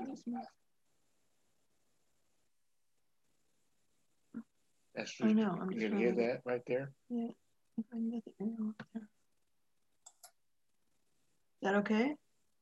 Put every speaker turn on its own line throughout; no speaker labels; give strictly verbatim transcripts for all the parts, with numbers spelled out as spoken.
That's
I know. I'm
you
just
can hear
to...
that right there.
Yeah. If I can get the arrow up there. Is that okay?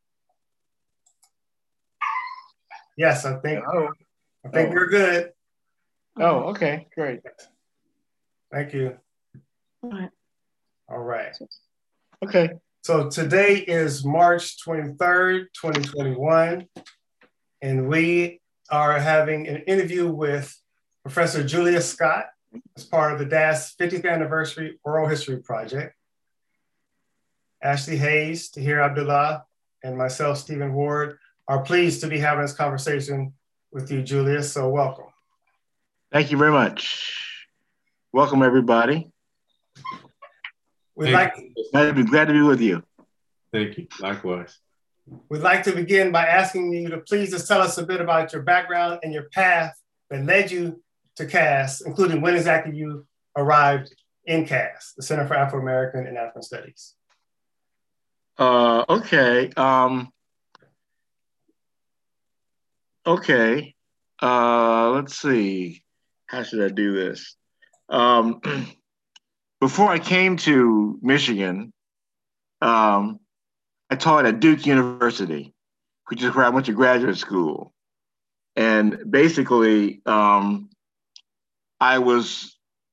Yes, I think.
Oh,
I think
oh.
you're good.
Oh, okay, great.
Thank you.
All right.
All right.
Okay.
So today is March twenty-third, twenty twenty-one, and we are having an interview with Professor Julia Scott as part of the D A S fiftieth Anniversary Oral History Project. Ashley Hayes, Tahir Abdullah, and myself, Stephen Ward, are pleased to be having this conversation with you, Julia, so welcome.
Thank you very much. Welcome, everybody.
We'd like,
glad, to be, glad to be with you.
Thank you. Likewise.
We'd like to begin by asking you to please just tell us a bit about your background and your path that led you to C A S, including when exactly you arrived in C A S, the Center for Afro-American and African Studies.
Uh, okay. Um, okay. Uh, let's see. How should I do this? Um, before I came to Michigan, um, I taught at Duke University, which is where I went to graduate school. And basically, um, I was,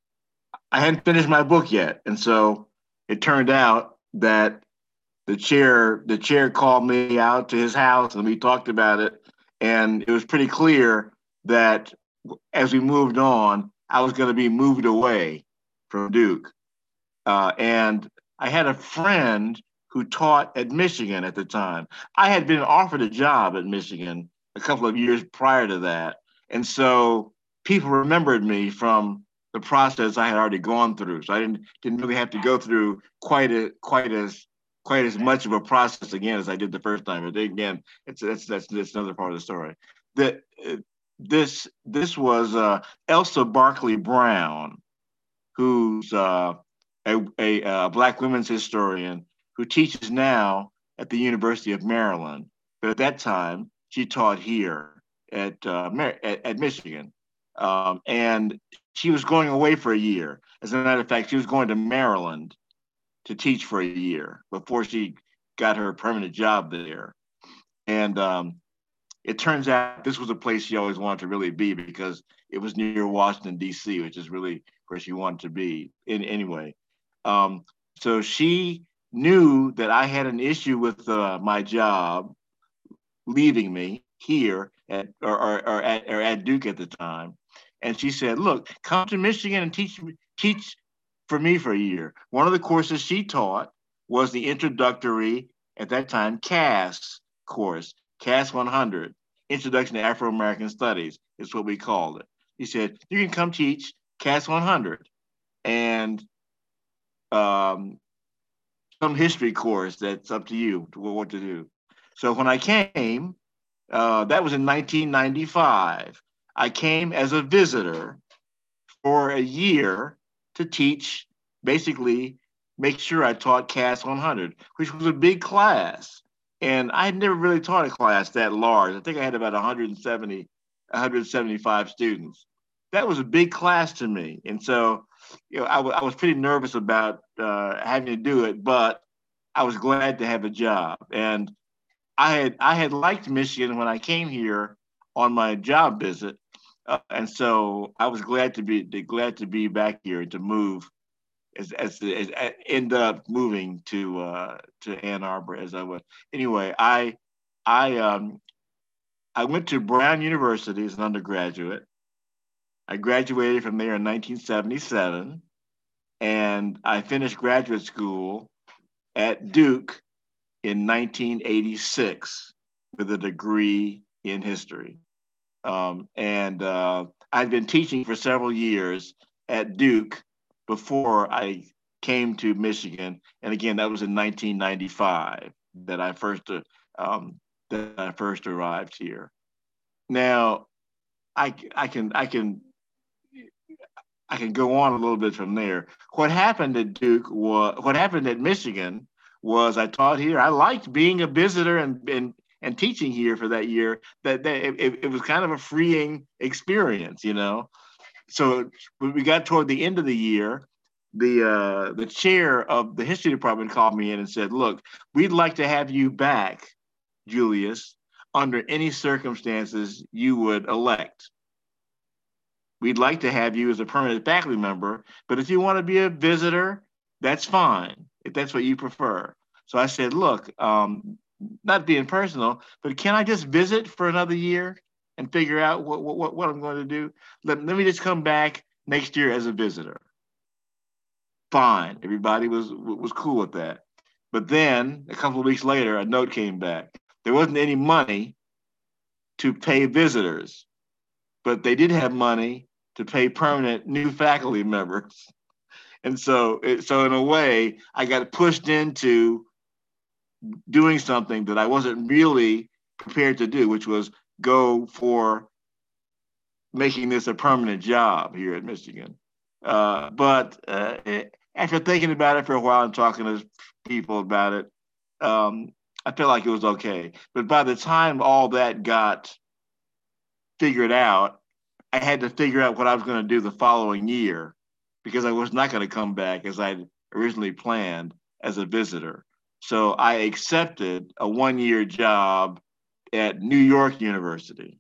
I hadn't finished my book yet. And so it turned out that the chair, the chair called me out to his house and we talked about it. And it was pretty clear that as we moved on, I was going to be moved away from Duke. Uh, and I had a friend who taught at Michigan at the time. I had been offered a job at Michigan a couple of years prior to that. And so people remembered me from the process I had already gone through. So I didn't didn't really have to go through quite a quite as quite as much of a process again as I did the first time. But again, it's that's that's, that's another part of the story. That uh, this this was uh, Elsa Barkley Brown, who's uh, a, a, a Black women's historian who teaches now at the University of Maryland. But at that time, she taught here at uh, at, at Michigan, um, and she was going away for a year. As a matter of fact, she was going to Maryland to teach for a year before she got her permanent job there. And um, it turns out this was a place she always wanted to really be because it was near Washington, D C, which is really where she wanted to be in anyway. Um, so she knew that I had an issue with uh, my job leaving me here at or, or, or, at, or at Duke at the time. And she said, look, come to Michigan and teach teach for me for a year. One of the courses she taught was the introductory, at that time, C A S course, C A S one hundred, Introduction to Afro-American Studies is what we called it. He said, you can come teach C A S one hundred and um, some history course that's up to you to what to do. So when I came, uh, that was in nineteen ninety-five. I came as a visitor for a year to teach, basically make sure I taught C A S one hundred, which was a big class. And I had never really taught a class that large. I think I had about one hundred seventy, one hundred seventy-five students. That was a big class to me. And so, you know, I, w- I was pretty nervous about uh, having to do it, but I was glad to have a job. And I had I had liked Michigan when I came here on my job visit. Uh, and so I was glad to be glad to be back here and to move as as, as, as end up moving to uh, to Ann Arbor as I was. Anyway, I I um I went to Brown University as an undergraduate. I graduated from there in nineteen seventy-seven, and I finished graduate school at Duke in nineteen eighty-six with a degree in history. Um, and uh, I'd been teaching for several years at Duke before I came to Michigan. And again, that was in nineteen ninety-five that I first uh, um, that I first arrived here. Now, I I can I can I can go on a little bit from there. What happened at Duke was what happened at Michigan was I taught here. I liked being a visitor and and and teaching here for that year, that, that it, it was kind of a freeing experience, you know. So when we got toward the end of the year, the uh, the chair of the history department called me in and said, "Look, we'd like to have you back, Julius, under any circumstances you would elect. We'd like to have you as a permanent faculty member, but if you want to be a visitor, that's fine, if that's what you prefer." So I said, "Look, um, not being personal, but can I just visit for another year and figure out what, what, what I'm going to do? Let, let me just come back next year as a visitor." Fine. Everybody was was cool with that. But then a couple of weeks later, a note came back. There wasn't any money to pay visitors, but they did have money to pay permanent new faculty members. And so, it, so in a way, I got pushed into doing something that I wasn't really prepared to do, which was go for making this a permanent job here at Michigan. Uh, but uh, it, after thinking about it for a while and talking to people about it, um, I felt like it was okay. But by the time all that got figured out, I had to figure out what I was going to do the following year, because I was not going to come back as I'd originally planned as a visitor. So I accepted a one-year job at New York University.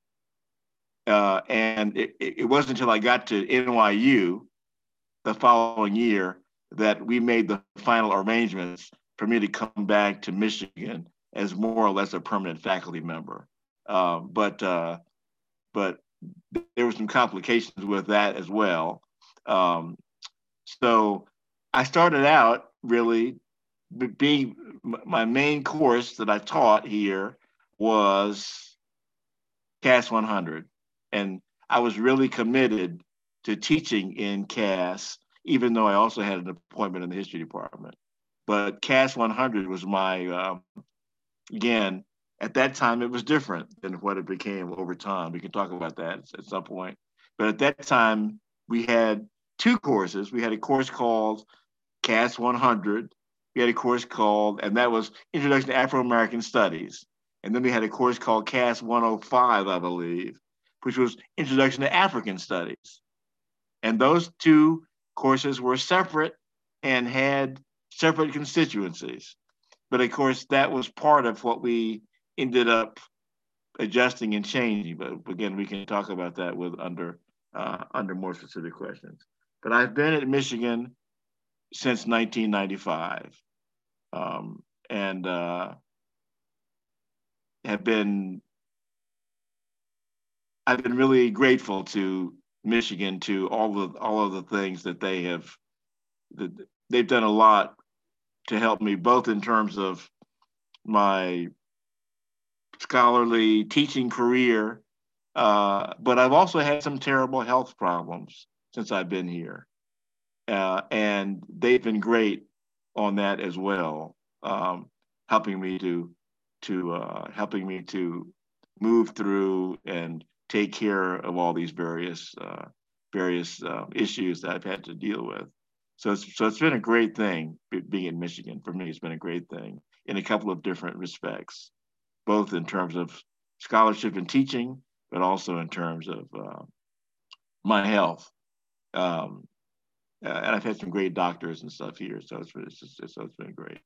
Uh, and it, it wasn't until I got to N Y U the following year that we made the final arrangements for me to come back to Michigan as more or less a permanent faculty member. Uh, but uh, but there were some complications with that as well. Um, so I started out really being, my main course that I taught here was C A S one hundred. And I was really committed to teaching in C A S, even though I also had an appointment in the history department. But C A S one hundred was my, um, again, at that time, it was different than what it became over time. We can talk about that at some point. But at that time, we had two courses. We had a course called C A S one hundred. We had a course called, and that was Introduction to Afro-American Studies. And then we had a course called C A S one oh five, I believe, which was Introduction to African Studies. And those two courses were separate and had separate constituencies. But of course, that was part of what we ended up adjusting and changing. But again, we can talk about that with under uh, under more specific questions. But I've been at Michigan since nineteen ninety-five, um, and uh, have been I've been really grateful to Michigan, to all of all of the things that they have that they've done a lot to help me, both in terms of my scholarly teaching career, uh, but I've also had some terrible health problems since I've been here, uh, and they've been great on that as well, um, helping me to to uh, helping me to move through and take care of all these various uh, various uh, issues that I've had to deal with. So it's, so it's been a great thing being in Michigan. For me, it's been a great thing in a couple of different respects, both in terms of scholarship and teaching, but also in terms of uh, my health. Um, uh, and I've had some great doctors and stuff here, so it's, it's, just, so it's been great.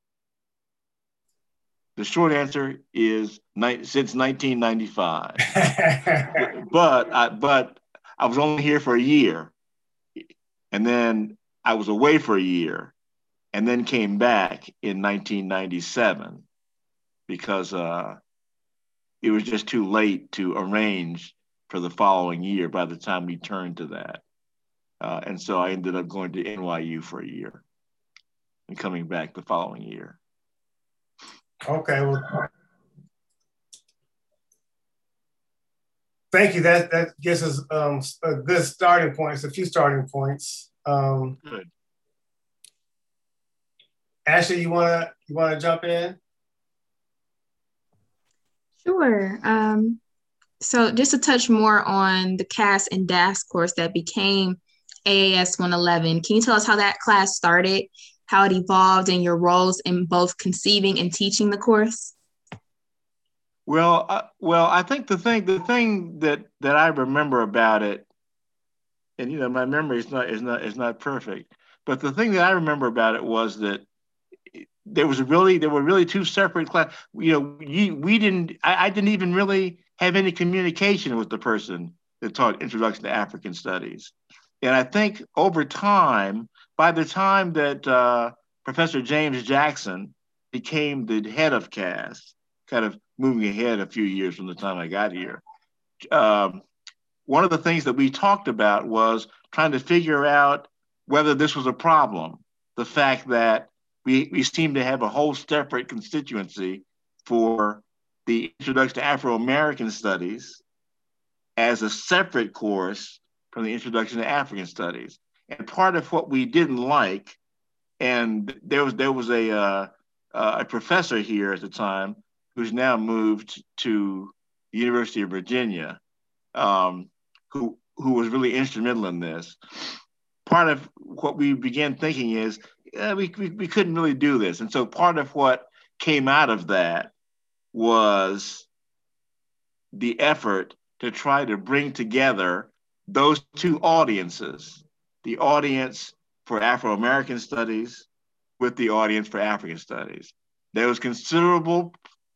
The short answer is ni- since nineteen ninety-five, but I, but I was only here for a year, and then I was away for a year, and then came back in nineteen ninety-seven because uh, it was just too late to arrange for the following year by the time we turned to that. Uh, and so I ended up going to N Y U for a year and coming back the following year.
Okay, well, thank you. That that gives us um, a good starting points, a few starting points. Um,
Good.
Ashley, you wanna you wanna jump in?
Sure. Um, so just to touch more on the C A S and D A S course that became A A S one eleven, can you tell us how that class started, how it evolved, and your roles in both conceiving and teaching the course?
Well, uh, well, I think the thing, the thing that that I remember about it, and you know, my memory is not is not is not perfect, but the thing that I remember about it was that there was a really there were really two separate class. You know, you, we didn't. I, I didn't even really have any communication with the person that taught Introduction to African Studies, and I think over time, by the time that uh, Professor James Jackson became the head of C A S, kind of moving ahead a few years from the time I got here. Um, one of the things that we talked about was trying to figure out whether this was a problem. The fact that we, we seem to have a whole separate constituency for the Introduction to Afro-American Studies as a separate course from the Introduction to African Studies. And part of what we didn't like, and there was there was a uh, uh, a professor here at the time who's now moved to the University of Virginia, um, who who was really instrumental in this. Part of what we began thinking is uh, we, we we couldn't really do this, and so part of what came out of that was the effort to try to bring together those two audiences, the audience for Afro-American studies with the audience for African studies. There was considerable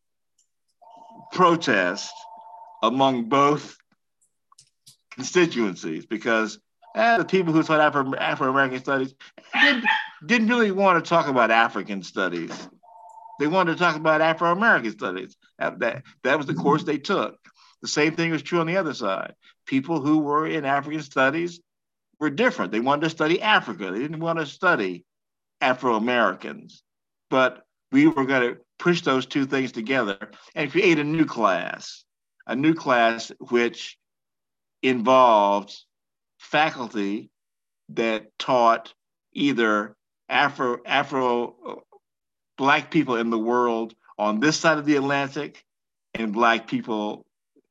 protest among both constituencies because eh, the people who taught Afro- Afro-American studies didn't, didn't really want to talk about African studies. They wanted to talk about Afro-American studies. That, that, that was the course they took. The same thing was true on the other side. People who were in African studies were different. They wanted to study Africa. They didn't want to study Afro-Americans. But we were going to push those two things together and create a new class, a new class which involved faculty that taught either Afro, Afro, Black people in the world on this side of the Atlantic and Black people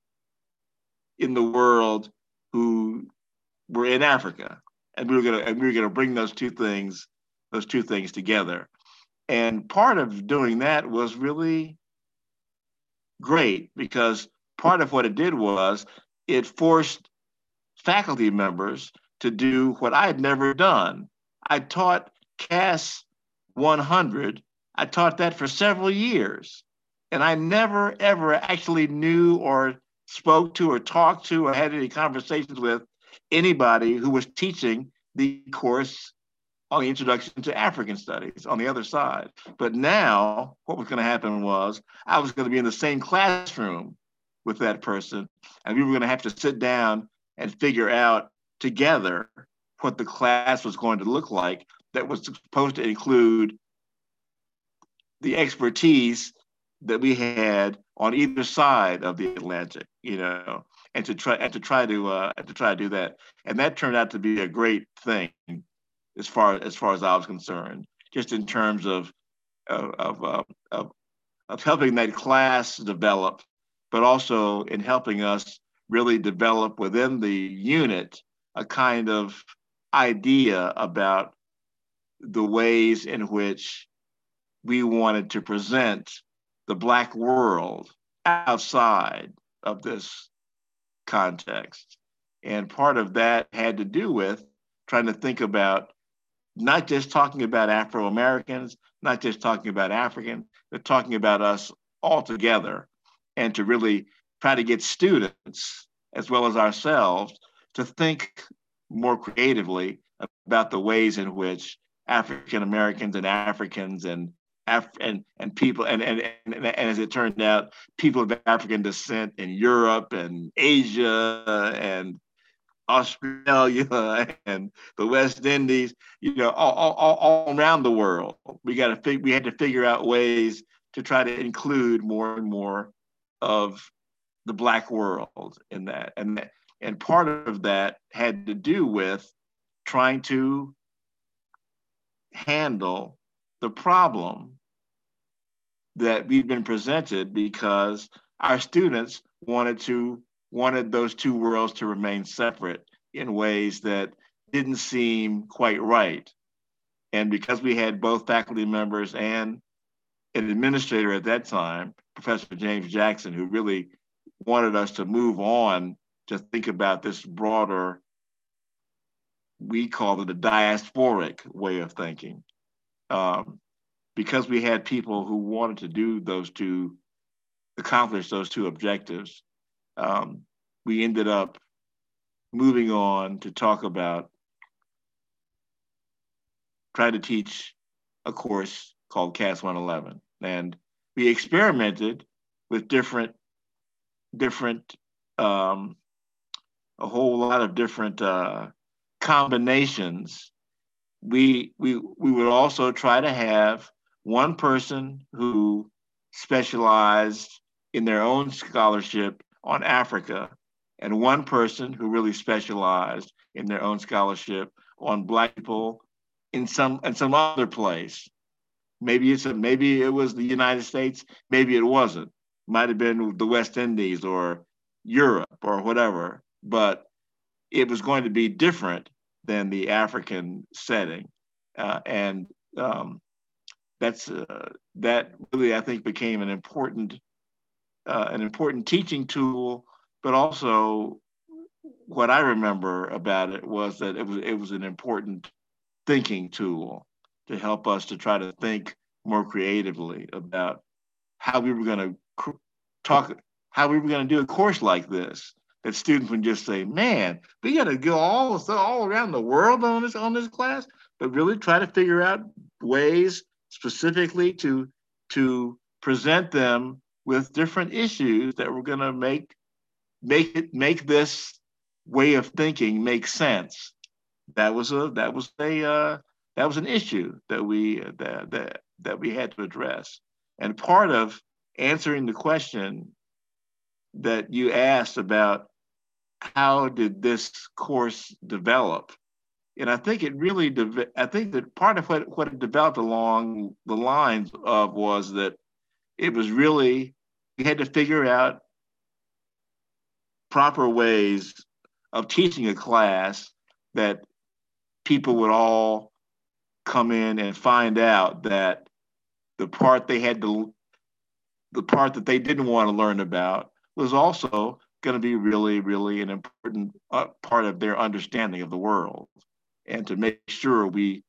in the world who were in Africa. And we were gonna and we were gonna bring those two things, those two things together. And part of doing that was really great because part of what it did was it forced faculty members to do what I had never done. I taught C A S one hundred. I taught that for several years. And I never, ever actually knew or spoke to or talked to or had any conversations with anybody who was teaching the course on the Introduction to African Studies on the other side. But now what was going to happen was I was going to be in the same classroom with that person, and we were going to have to sit down and figure out together what the class was going to look like that was supposed to include the expertise that we had on either side of the Atlantic, you know, and to try and to try to uh, to try to do that, and that turned out to be a great thing, as far as far as I was concerned, just in terms of of of, uh, of, of helping that class develop, but also in helping us really develop within the unit a kind of idea about the ways in which we wanted to present the Black world outside of this context. And part of that had to do with trying to think about not just talking about Afro-Americans, not just talking about Africans, but talking about us all together, and to really try to get students as well as ourselves to think more creatively about the ways in which African Americans and Africans and Af- and and people and, and and and as it turned out, people of African descent in Europe and Asia and Australia and the West Indies, you know, all, all, all around the world. We got to fig- we had to figure out ways to try to include more and more of the Black world in that, and that, and part of that had to do with trying to handle the problem that we've been presented because our students wanted to wanted those two worlds to remain separate in ways that didn't seem quite right. And because we had both faculty members and an administrator at that time, Professor James Jackson, who really wanted us to move on to think about this broader, we call it a diasporic way of thinking. Um, because we had people who wanted to do those two, accomplish those two objectives, um, we ended up moving on to talk about, try to teach a course called C A S one eleven. And we experimented with different, different, um, a whole lot of different uh, combinations. We, we, we would also try to have one person who specialized in their own scholarship on Africa, and one person who really specialized in their own scholarship on Black people in some in some other place. Maybe it's a, maybe it was the United States, maybe it wasn't. Might have been the West Indies or Europe or whatever, but it was going to be different than the African setting, uh, and um, that's uh, that really, I think, became an important uh, an important teaching tool. But also, what I remember about it was that it was it was an important thinking tool to help us to try to think more creatively about how we were going to talk, how we were going to do a course like this. That students would just say, "Man, we got to go all all around the world on this on this class," but really try to figure out ways specifically to to present them with different issues that were going to make make it make this way of thinking make sense. That was a that was a uh, that was an issue that we uh, that, that that we had to address. And part of answering the question that you asked about how did this course develop, and I think it really de- I think that part of what what it developed along the lines of was that it was really, we had to figure out proper ways of teaching a class that people would all come in and find out that the part they had to, the part that they didn't want to learn about was also going to be really, really an important uh, part of their understanding of the world. And to make sure we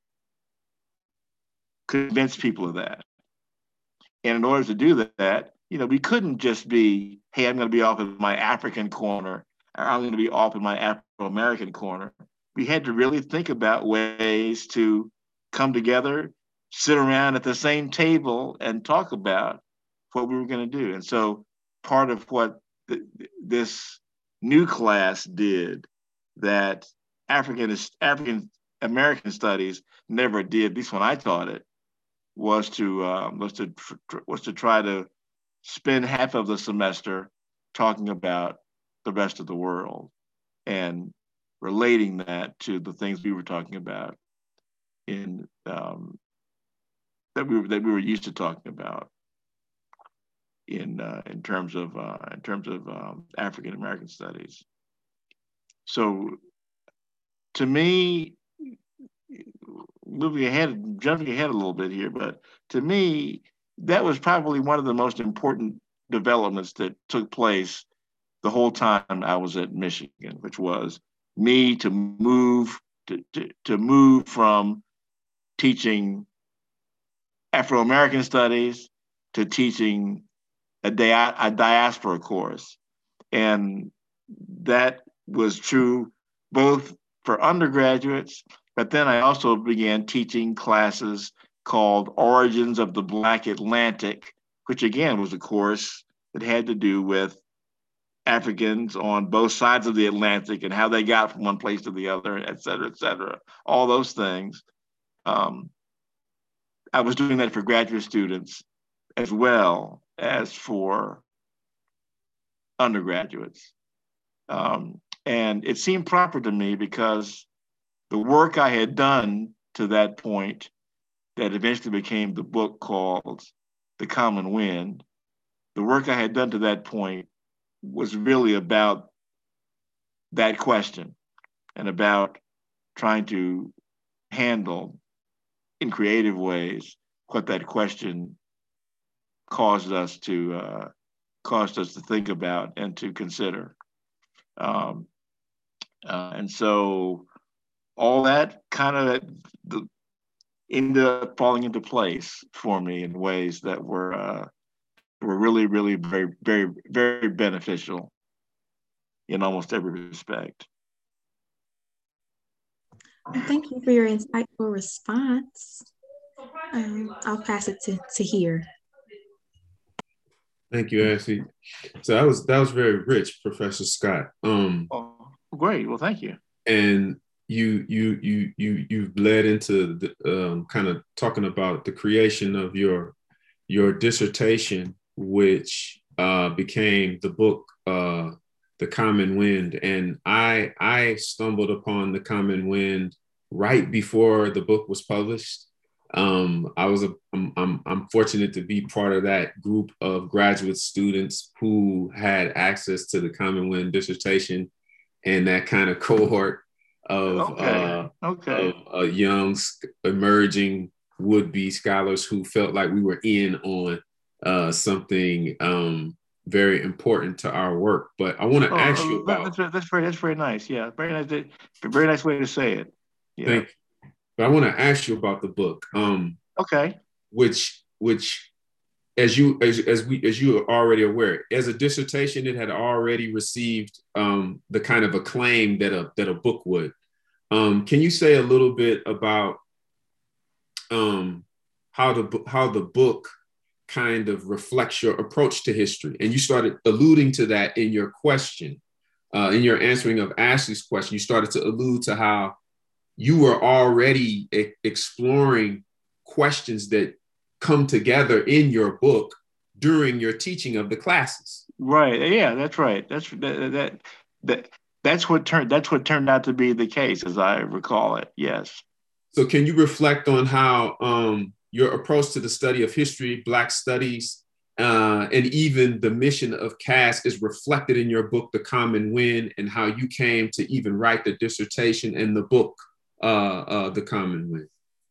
convince people of that. And in order to do that, you know, we couldn't just be, hey, I'm going to be off in my African corner, or I'm going to be off in my Afro-American corner. We had to really think about ways to come together, sit around at the same table, and talk about what we were going to do. And so part of what th- this new class did that African African American studies never did, at least when I taught it, was to um, was to was to try to spend half of the semester talking about the rest of the world and relating that to the things we were talking about in um, that we were that we were used to talking about in uh, in terms of uh, in terms of um, African American studies. So, to me, moving ahead, jumping ahead a little bit here, but to me, that was probably one of the most important developments that took place the whole time I was at Michigan, which was me to move to, to, to move from teaching Afro-American studies to teaching a, dia- a diaspora course. And that was true both for undergraduates, but then I also began teaching classes called Origins of the Black Atlantic, which again was a course that had to do with Africans on both sides of the Atlantic and how they got from one place to the other, et cetera, et cetera, all those things. Um, I was doing that for graduate students as well as for undergraduates. Um, and it seemed proper to me because the work I had done to that point that eventually became the book called The Common Wind, the work I had done to that point was really about that question and about trying to handle in creative ways what that question caused us to uh, caused us to think about and to consider. Um, uh, and so all that kind of the, ended up falling into place for me in ways that were uh, were really, really very, very, very beneficial in almost every respect.
Well, thank you for your insightful response. Um, I'll pass it to, to here.
Thank you, Ashley. So that was that was very rich, Professor Scott. Um,
oh, great. Well, thank you.
And you you you you you've led into the, um, kind of talking about the creation of your your dissertation, which uh, became the book uh, The Common Wind. And I I stumbled upon The Common Wind right before the book was published. Um, I was a, I'm, I'm, I'm fortunate to be part of that group of graduate students who had access to the Common Wind dissertation and that kind of cohort of,
okay.
Uh,
okay.
of uh, young emerging would-be scholars who felt like we were in on uh, something um, very important to our work. But I want to
oh,
ask you about
that's, that's very that's very nice. Yeah, very nice. Very nice way to say it. Yeah.
Thank you. But I want to ask you about the book. Um,
okay.
Which, which, as you as, as we as you are already aware, as a dissertation, it had already received um, the kind of acclaim that a that a book would. Um, can you say a little bit about um, how the how the book kind of reflects your approach to history? And you started alluding to that in your question, uh, in your answering of Ashley's question. You started to allude to how you were already e- exploring questions that come together in your book during your teaching of the classes.
Right. Yeah, that's right. That's that that, that that's what turned that's what turned out to be the case, as I recall it. Yes.
So can you reflect on how um, your approach to the study of history, Black studies, uh, and even the mission of Cass is reflected in your book, The Common Wind, and how you came to even write the dissertation and the book, uh, uh, The Common Wind?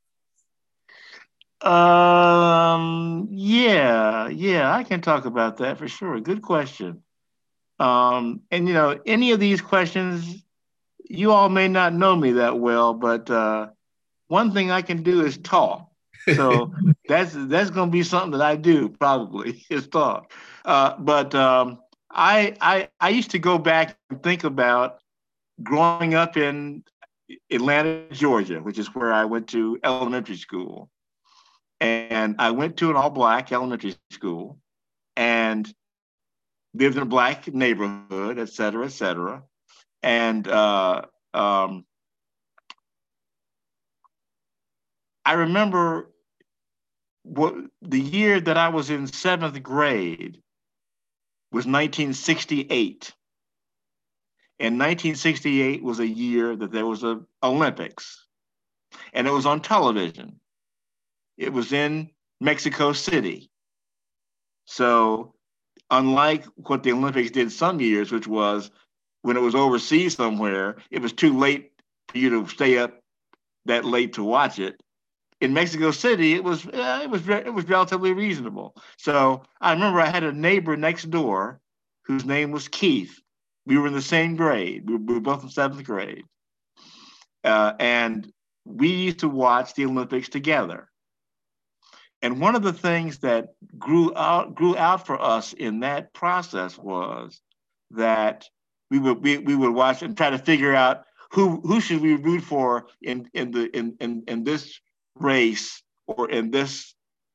Um, yeah, yeah, I can talk about that for sure. Good question. Um, and you know, any of these questions, you all may not know me that well, but uh, one thing I can do is talk. So that's that's going to be something that I do probably is talk. Uh, but um, I I I used to go back and think about growing up in Atlanta, Georgia, which is where I went to elementary school. And I went to an all-Black elementary school and lived in a Black neighborhood, et cetera, et cetera. And uh, um, I remember what the year that I was in seventh grade was nineteen sixty-eight. And nineteen sixty-eight was a year that there was a Olympics, and it was on television. It was in Mexico City. So unlike what the Olympics did some years, which was when it was overseas somewhere, it was too late for you to stay up that late to watch it. In Mexico City, it was uh, it was it was relatively reasonable. So I remember I had a neighbor next door whose name was Keith. We were in the same grade. We were both in seventh grade, uh, and we used to watch the Olympics together. And one of the things that grew out grew out for us in that process was that we would we, we would watch and try to figure out who who should we root for in in the in in, in this race or in this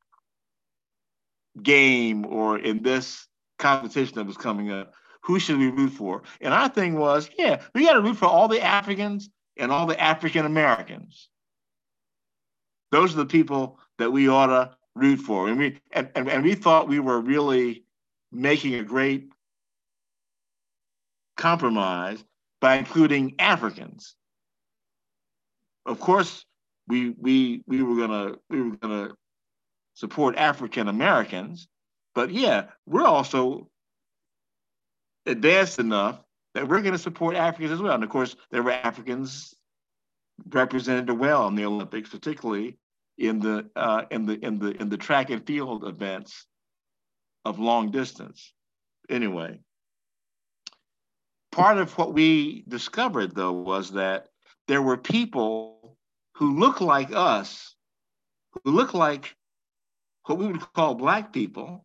game or in this competition that was coming up. Who should we root for? And our thing was, yeah, we got to root for all the Africans and all the African Americans. Those are the people that we ought to root for. And we and, and, and we thought we were really making a great compromise by including Africans. Of course, we we we were gonna we were gonna support African Americans, but yeah, we're also advanced enough that we're gonna support Africans as well. And of course, there were Africans represented well in the Olympics, particularly in the uh, in the in the in the track and field events of long distance. Anyway, part of what we discovered, though, was that there were people who look like us, who look like what we would call Black people,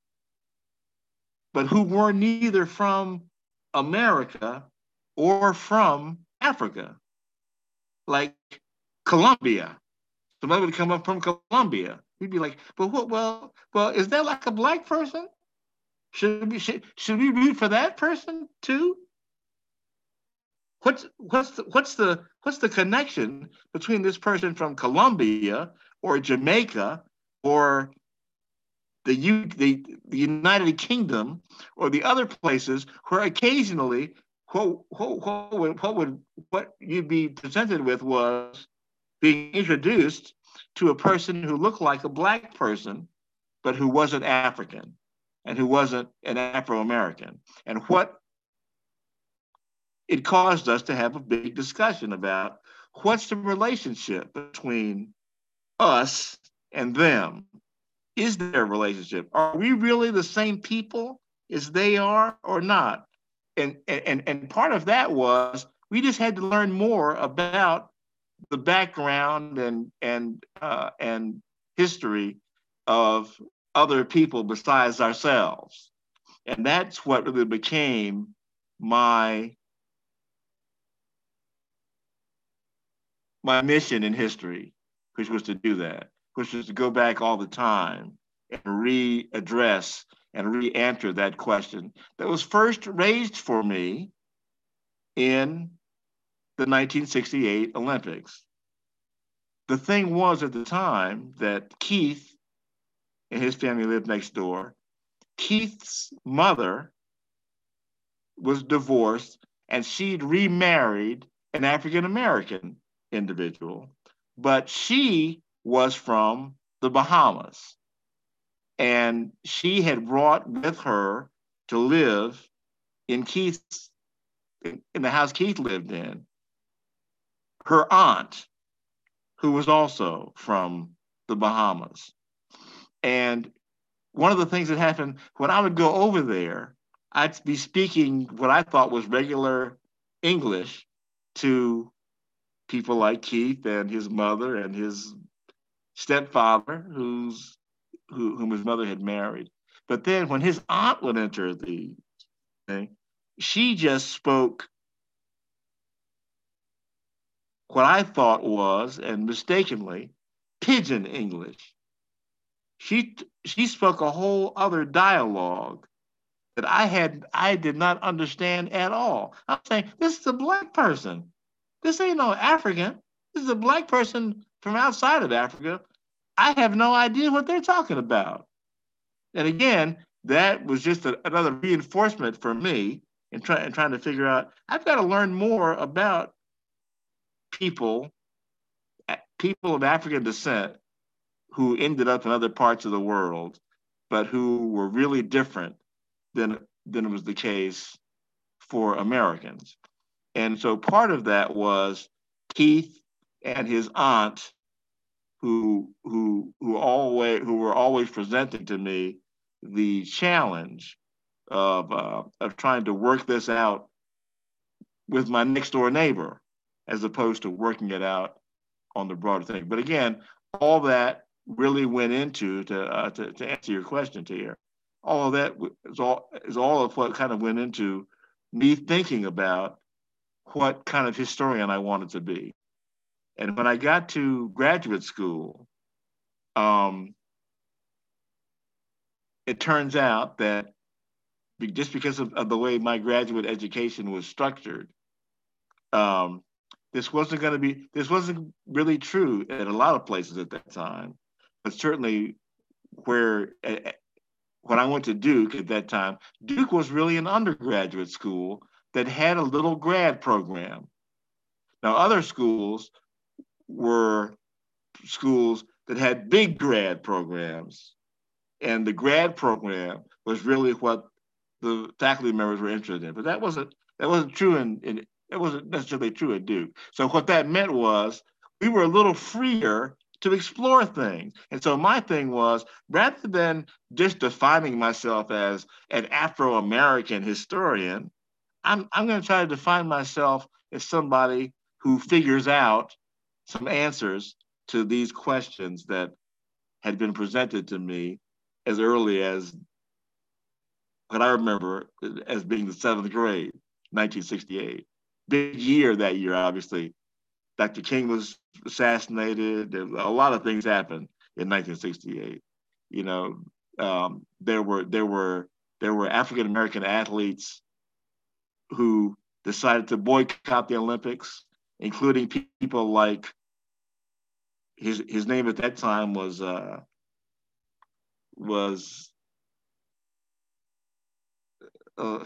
but who were neither from America or from Africa, like Colombia. Somebody would come up from Colombia. We'd be like, but what, well, well, is that like a Black person? Should we, should, should we root for that person too? What's, what's, the, what's, the, what's the connection between this person from Colombia or Jamaica or the, U, the, the United Kingdom or the other places where occasionally what, what, what, would, what, would, what you'd be presented with was being introduced to a person who looked like a Black person, but who wasn't African and who wasn't an Afro-American. And what it caused us to have a big discussion about what's the relationship between us and them? Is there a relationship? Are we really the same people as they are or not? And, and, and part of that was we just had to learn more about the background and, and, uh, and history of other people besides ourselves. And that's what really became my, my mission in history, which was to do that, which was to go back all the time and readdress and re-answer that question that was first raised for me in the nineteen sixty-eight Olympics. The thing was at the time that Keith and his family lived next door. Keith's mother was divorced and she'd remarried an African-American individual, but she was from the Bahamas. And she had brought with her to live in Keith's, in the house Keith lived in, her aunt, who was also from the Bahamas. And one of the things that happened when I would go over there, I'd be speaking what I thought was regular English to people like Keith and his mother and his stepfather, who's who, whom his mother had married. But then when his aunt would enter the thing, she just spoke what I thought was, and mistakenly, pidgin English. She, she spoke a whole other dialogue that I had, I did not understand at all. I'm saying, this is a Black person. This ain't no African. This is a Black person from outside of Africa. I have no idea what they're talking about. And again, that was just a, another reinforcement for me in, try, in trying to figure out, I've got to learn more about people, people of African descent who ended up in other parts of the world, but who were really different than, than was the case for Americans. And so part of that was Keith and his aunt, who who who always who were always presenting to me the challenge of uh, of trying to work this out with my next door neighbor, as opposed to working it out on the broader thing. But again, all that really went into to uh, to, to answer your question, Tia. All of that is all is all of what kind of went into me thinking about what kind of historian I wanted to be. And when I got to graduate school, um, it turns out that just because of, of the way my graduate education was structured, um, this wasn't going to be, this wasn't really true at a lot of places at that time, but certainly where, when I went to Duke at that time, Duke was really an undergraduate school that had a little grad program. Now, other schools were schools that had big grad programs. And the grad program was really what the faculty members were interested in. But that wasn't, that wasn't true in, in it wasn't necessarily true at Duke. So what that meant was we were a little freer to explore things. And so my thing was, rather than just defining myself as an Afro-American historian, I'm, I'm going to try to define myself as somebody who figures out some answers to these questions that had been presented to me as early as what I remember as being the seventh grade, nineteen sixty-eight. Big year that year, obviously. Doctor King was assassinated. A lot of things happened in nineteen sixty-eight. You know, um, there were there were there were African American athletes who decided to boycott the Olympics, including people like his his name at that time was uh, was uh,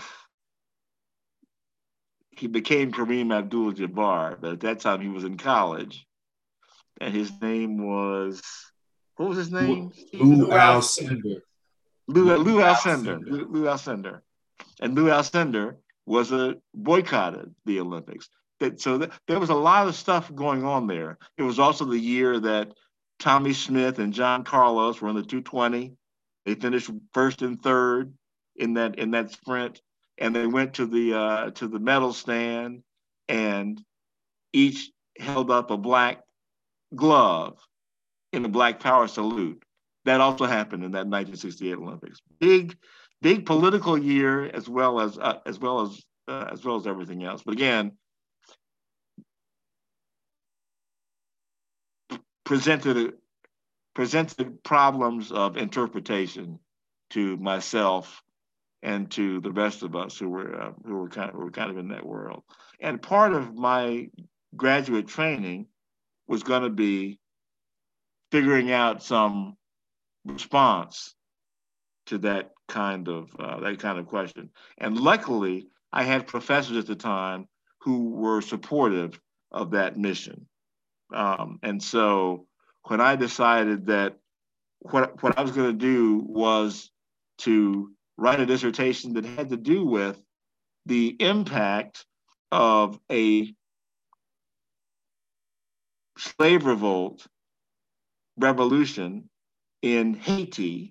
he became Kareem Abdul-Jabbar, but at that time he was in college, and his name was, what was his name?
Lou Alcindor.
Lou, Lou Alcindor. Lou, Lou Alcindor. And Lou Alcindor was a boycotted the Olympics. That, so th- there was a lot of stuff going on there. It was also the year that Tommy Smith and John Carlos were in the two twenty. They finished first and third in that in that sprint, and they went to the uh, to the medal stand, and each held up a black glove in the Black Power salute. That also happened in that nineteen sixty-eight Olympics. Big, big political year, as well as uh, as well as uh, as well as everything else. But again, presented presented problems of interpretation to myself and to the rest of us who were uh, who were kind of who were kind of in that world. And part of my graduate training was going to be figuring out some response to that kind of uh, that kind of question. And luckily, I had professors at the time who were supportive of that mission. Um, and so when I decided that what what I was going to do was to write a dissertation that had to do with the impact of a slave revolt revolution in Haiti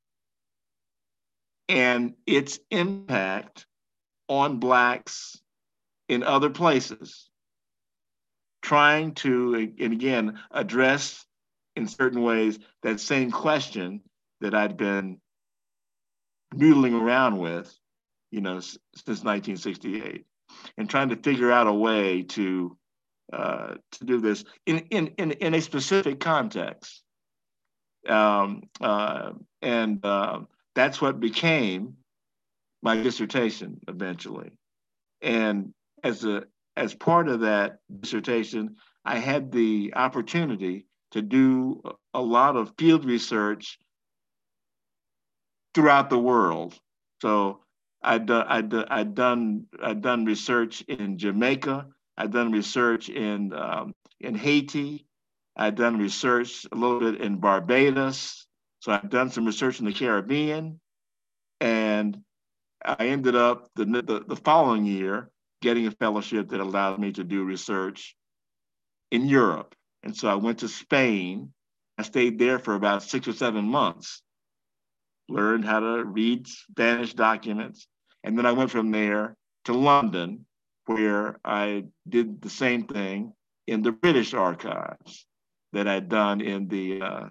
and its impact on Blacks in other places, trying to, and again, address in certain ways that same question that I'd been noodling around with, you know, since nineteen sixty-eight, and trying to figure out a way to uh, to do this in in in, in a specific context. Um, uh, and uh, that's what became my dissertation eventually. And as a as part of that dissertation, I had the opportunity to do a lot of field research throughout the world. So I'd done I'd, I'd done I'd done research in Jamaica. I'd done research in um, in Haiti. I'd done research a little bit in Barbados. So I've done some research in the Caribbean, and I ended up the, the, the following year getting a fellowship that allowed me to do research in Europe. And so I went to Spain. I stayed there for about six or seven months, learned how to read Spanish documents. And then I went from there to London, where I did the same thing in the British archives that I'd done in the uh,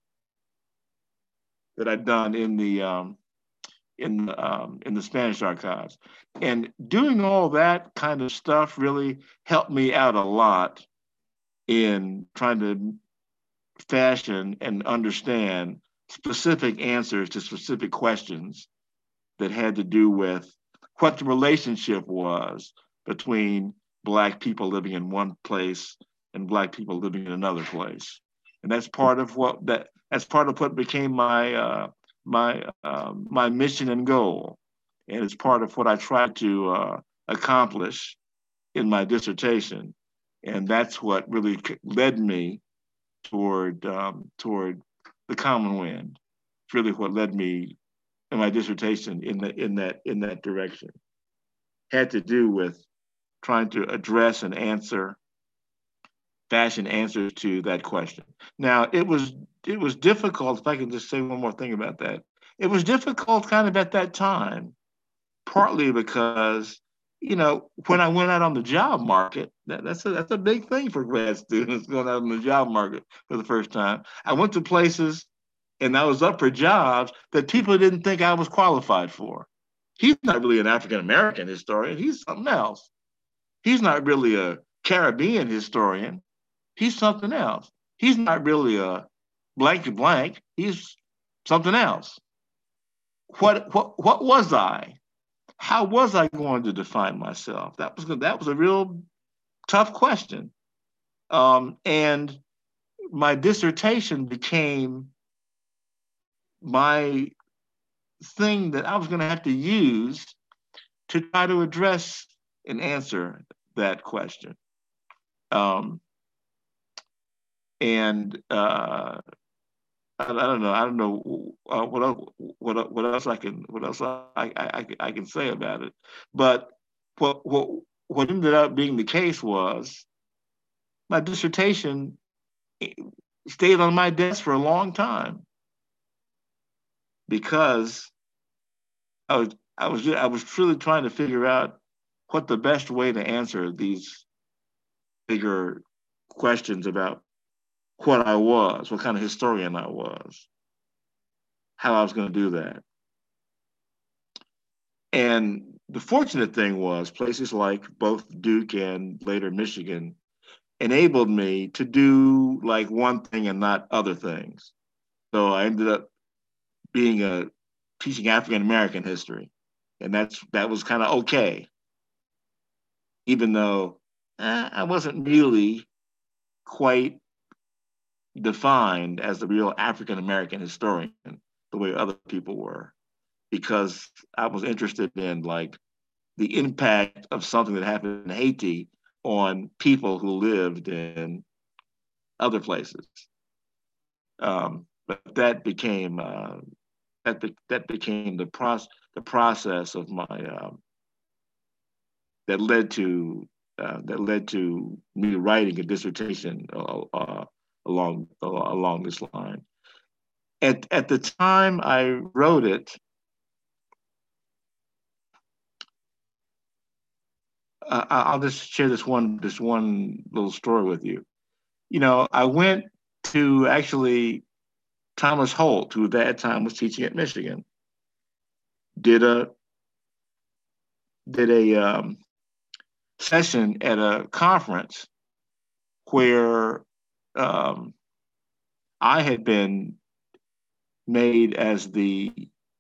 that I'd done in the um, in the um, in the Spanish archives. And doing all that kind of stuff really helped me out a lot in trying to fashion and understand specific answers to specific questions that had to do with what the relationship was between Black people living in one place and Black people living in another place. And that's part of what that that's part of what became my uh, my uh, my mission and goal. And it's part of what I tried to uh, accomplish in my dissertation. And that's what really led me toward um, toward the Common Wind. It's really what led me in my dissertation in the in that in that direction. Had to do with trying to address and answer fashion answers to that question. Now, it was it was difficult. If I can just say one more thing about that, it was difficult kind of at that time, partly because, you know, when I went out on the job market, that, that's a that's a big thing for grad students going out on the job market for the first time. I went to places and I was up for jobs that people didn't think I was qualified for. He's not really an African American historian. He's something else. He's not really a Caribbean historian. He's something else. He's not really a blank to blank. He's something else. What what what was I? How was I going to define myself? That was that was a real tough question. Um, and my dissertation became my thing that I was going to have to use to try to address and answer that question. Um, and uh, I, I don't know. I don't know uh, what else, what what else I can what else I, I I I can say about it. But what what what ended up being the case was my dissertation stayed on my desk for a long time because I was I was I was truly trying to figure out what the best way to answer these bigger questions about what I was, what kind of historian I was, how I was going to do that. And the fortunate thing was places like both Duke and later Michigan enabled me to do like one thing and not other things. So I ended up being a teaching African American history, and that's that was kind of okay, even though eh, I wasn't really quite defined as the real African American historian the way other people were, because I was interested in like the impact of something that happened in Haiti on people who lived in other places. Um, but that became uh, that be, that became the process the process of my um, that led to uh, that led to me writing a dissertation uh, uh, along uh, along this line. At at the time I wrote it, uh, I'll just share this one this one little story with you. You know, I went to actually Thomas Holt, who at that time was teaching at Michigan, did a did a um, session at a conference where um, I had been made as the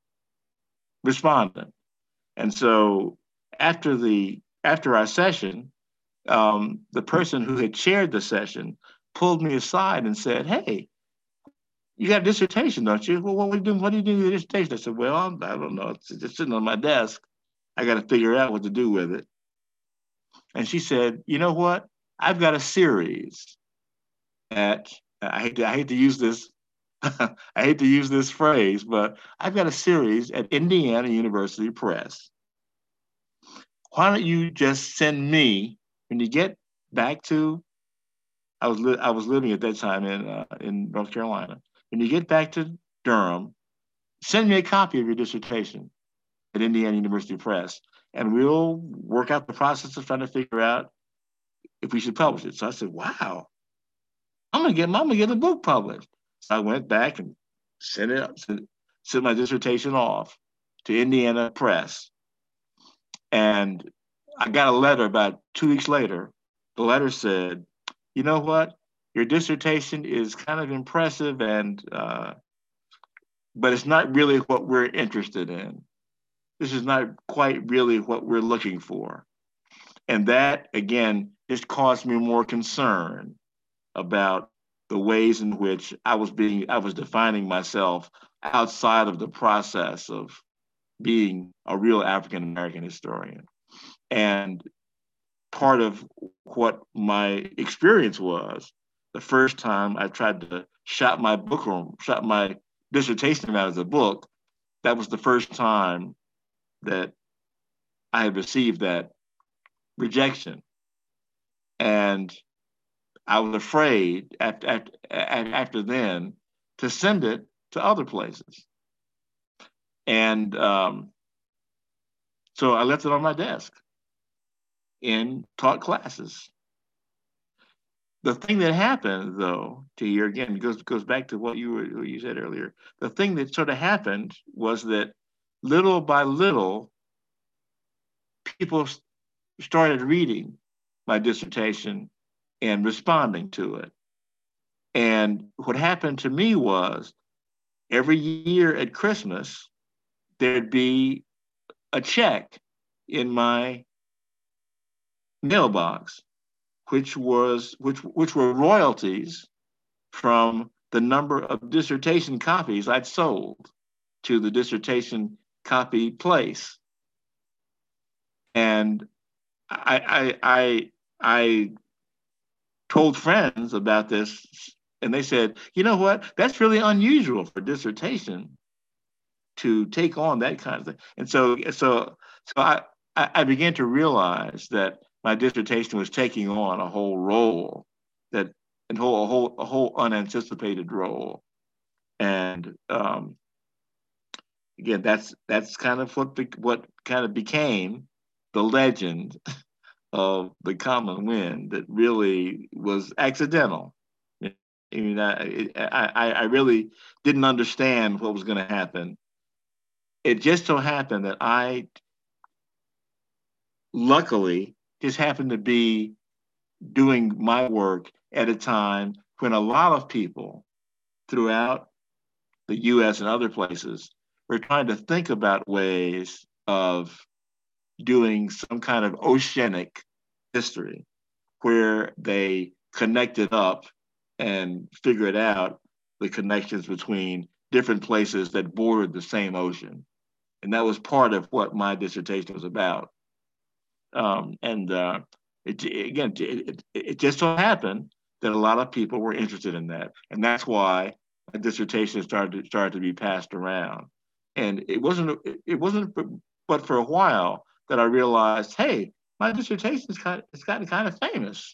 respondent, and so after the after our session, um, the person who had chaired the session pulled me aside and said, "Hey, you got a dissertation, don't you? Well, what are you doing? What are you doing with your dissertation?" I said, "Well, I'm, I don't know. It's just sitting on my desk. I got to figure out what to do with it." And she said, "You know what? I've got a series at, I hate to, I hate to use this, I hate to use this phrase, but I've got a series at Indiana University Press. Why don't you just send me, when you get back to, I was, li- I was living at that time in, uh, in North Carolina. When you get back to Durham, send me a copy of your dissertation at Indiana University Press, and we'll work out the process of trying to figure out if we should publish it." So I said, "Wow, I'm gonna get, I'm gonna get a book published." So I went back and sent it, sent, sent my dissertation off to Indiana Press, and I got a letter about two weeks later. The letter said, "You know what? Your dissertation is kind of impressive, and uh, but it's not really what we're interested in. This is not quite really what we're looking for." And that, again, just caused me more concern about the ways in which I was being, I was defining myself outside of the process of being a real African American historian. And part of what my experience was, the first time I tried to shop my book room, shop my dissertation out as a book, that was the first time that I had received that rejection. And I was afraid after, after, after then to send it to other places. And um, so I left it on my desk and taught classes. The thing that happened, though, to you again goes goes back to what you were what you said earlier. The thing that sort of happened was that little by little, people started reading my dissertation and responding to it. And what happened to me was every year at Christmas, there'd be a check in my mailbox, which was which which were royalties from the number of dissertation copies I'd sold to the dissertation copy place. And I I I, I told friends about this, and they said, you know what, that's really unusual for dissertation to take on that kind of thing. And so so so I I began to realize that my dissertation was taking on a whole role, that a whole a whole a whole unanticipated role. And um, again, that's that's kind of what be, what kind of became the legend of the Common Wind that really was accidental. I mean, I, I, I really didn't understand what was going to happen. It just so happened that I, luckily, just happened to be doing my work at a time when a lot of people throughout the U S and other places were trying to think about ways of doing some kind of oceanic history where they connected up and figured out the connections between different places that bordered the same ocean. And that was part of what my dissertation was about. Um, and uh, it, again, it, it just so happened that a lot of people were interested in that. And that's why my dissertation started, started to be passed around. And it wasn't, it wasn't but for a while that I realized, hey, my dissertation is kind of, it's gotten kind of famous.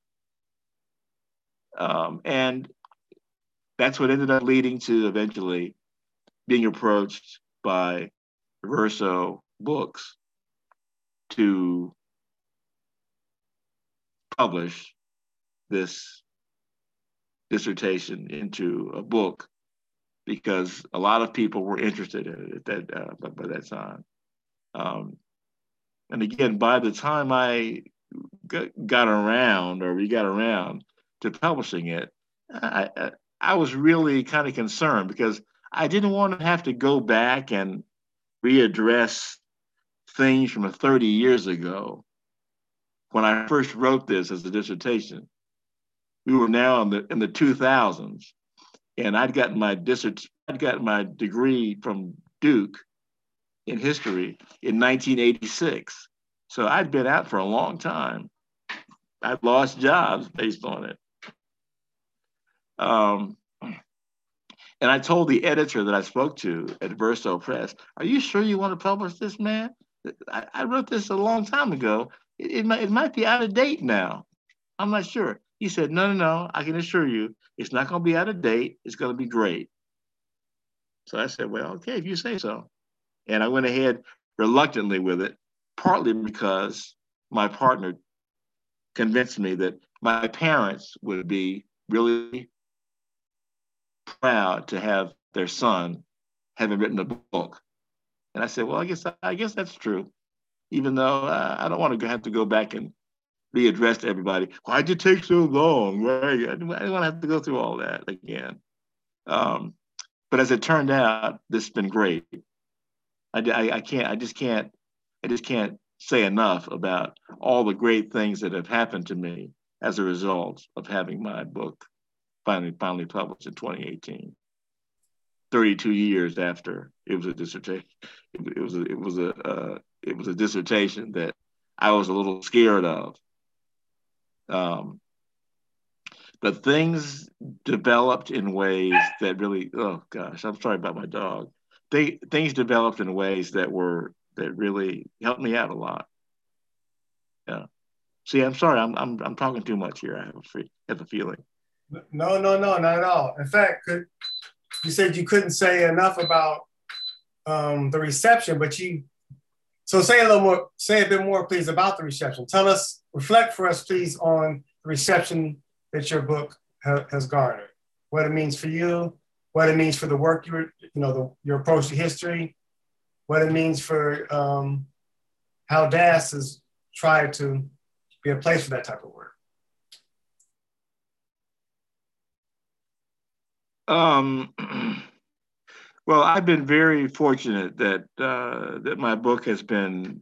Um, and that's what ended up leading to eventually being approached by Verso Books to publish this dissertation into a book, because a lot of people were interested in it at that, uh, by, by that time. Um, and again, by the time I got, got around, or we got around to publishing it, I, I, I was really kind of concerned, because I didn't want to have to go back and readdress things from thirty years ago when I first wrote this as a dissertation. We were now in the in the two thousands, and I'd gotten my dissert I'd gotten my degree from Duke in history in nineteen eighty-six. So I'd been out for a long time. I'd lost jobs based on it. Um, and I told the editor that I spoke to at Verso Press, "Are you sure you want to publish this, man? I, I wrote this a long time ago. It, it, might, it might be out of date now. I'm not sure." He said, no, no, no, I can assure you, it's not going to be out of date. It's going to be great. So I said, well, okay, if you say so. And I went ahead reluctantly with it, partly because my partner convinced me that my parents would be really proud to have their son having written a book. And I said, well, I guess I guess that's true, even though uh, I don't want to have to go back and readdress to everybody. Why'd you take so long? Right? I didn't want to have to go through all that again. Um, but as it turned out, this has been great. I, I, I can't. I just can't. I just can't say enough about all the great things that have happened to me as a result of having my book finally finally published in twenty eighteen. thirty-two years after it was a dissertation. It, it was a, it was a uh, it was a dissertation that I was a little scared of. Um, but things developed in ways that really, oh gosh, I'm sorry about my dog. They, things developed in ways that were, that really helped me out a lot. Yeah. See, I'm sorry, I'm I'm I'm talking too much here. I have a free, have a feeling.
No, no, no, not at all. In fact, could, you said you couldn't say enough about um, the reception, but you, so say a little more, say a bit more, please, about the reception. Tell us, reflect for us, please, on the reception that your book ha has garnered, what it means for you, what it means for the work you, you know, the, your approach to history, what it means for um, how D A S has tried to be a place for that type of work.
Um, well, I've been very fortunate that uh, that my book has been,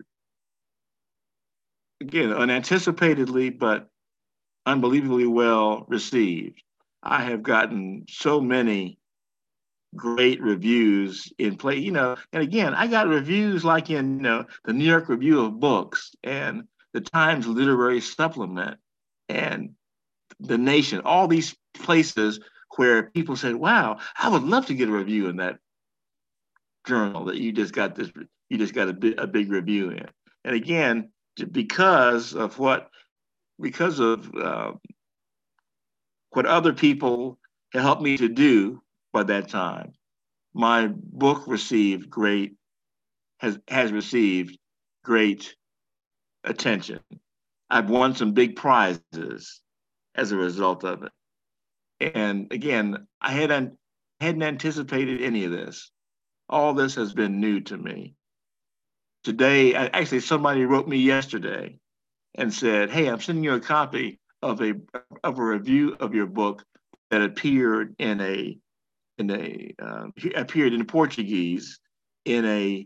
again, unanticipatedly, but unbelievably well received. I have gotten so many great reviews in play, you know, and again, I got reviews like in, you know, the New York Review of Books and the Times Literary Supplement and The Nation, all these places where people said, wow, I would love to get a review in that journal that you just got this, you just got a, big, a big review in. And again, because of what, because of uh, what other people have helped me to do by that time, my book received great, has, has received great attention. I've won some big prizes as a result of it. And again, I hadn't, hadn't anticipated any of this. All this has been new to me. Today, actually, somebody wrote me yesterday and said, hey, I'm sending you a copy of a, of a review of your book that appeared in a, in a, um, appeared in Portuguese in a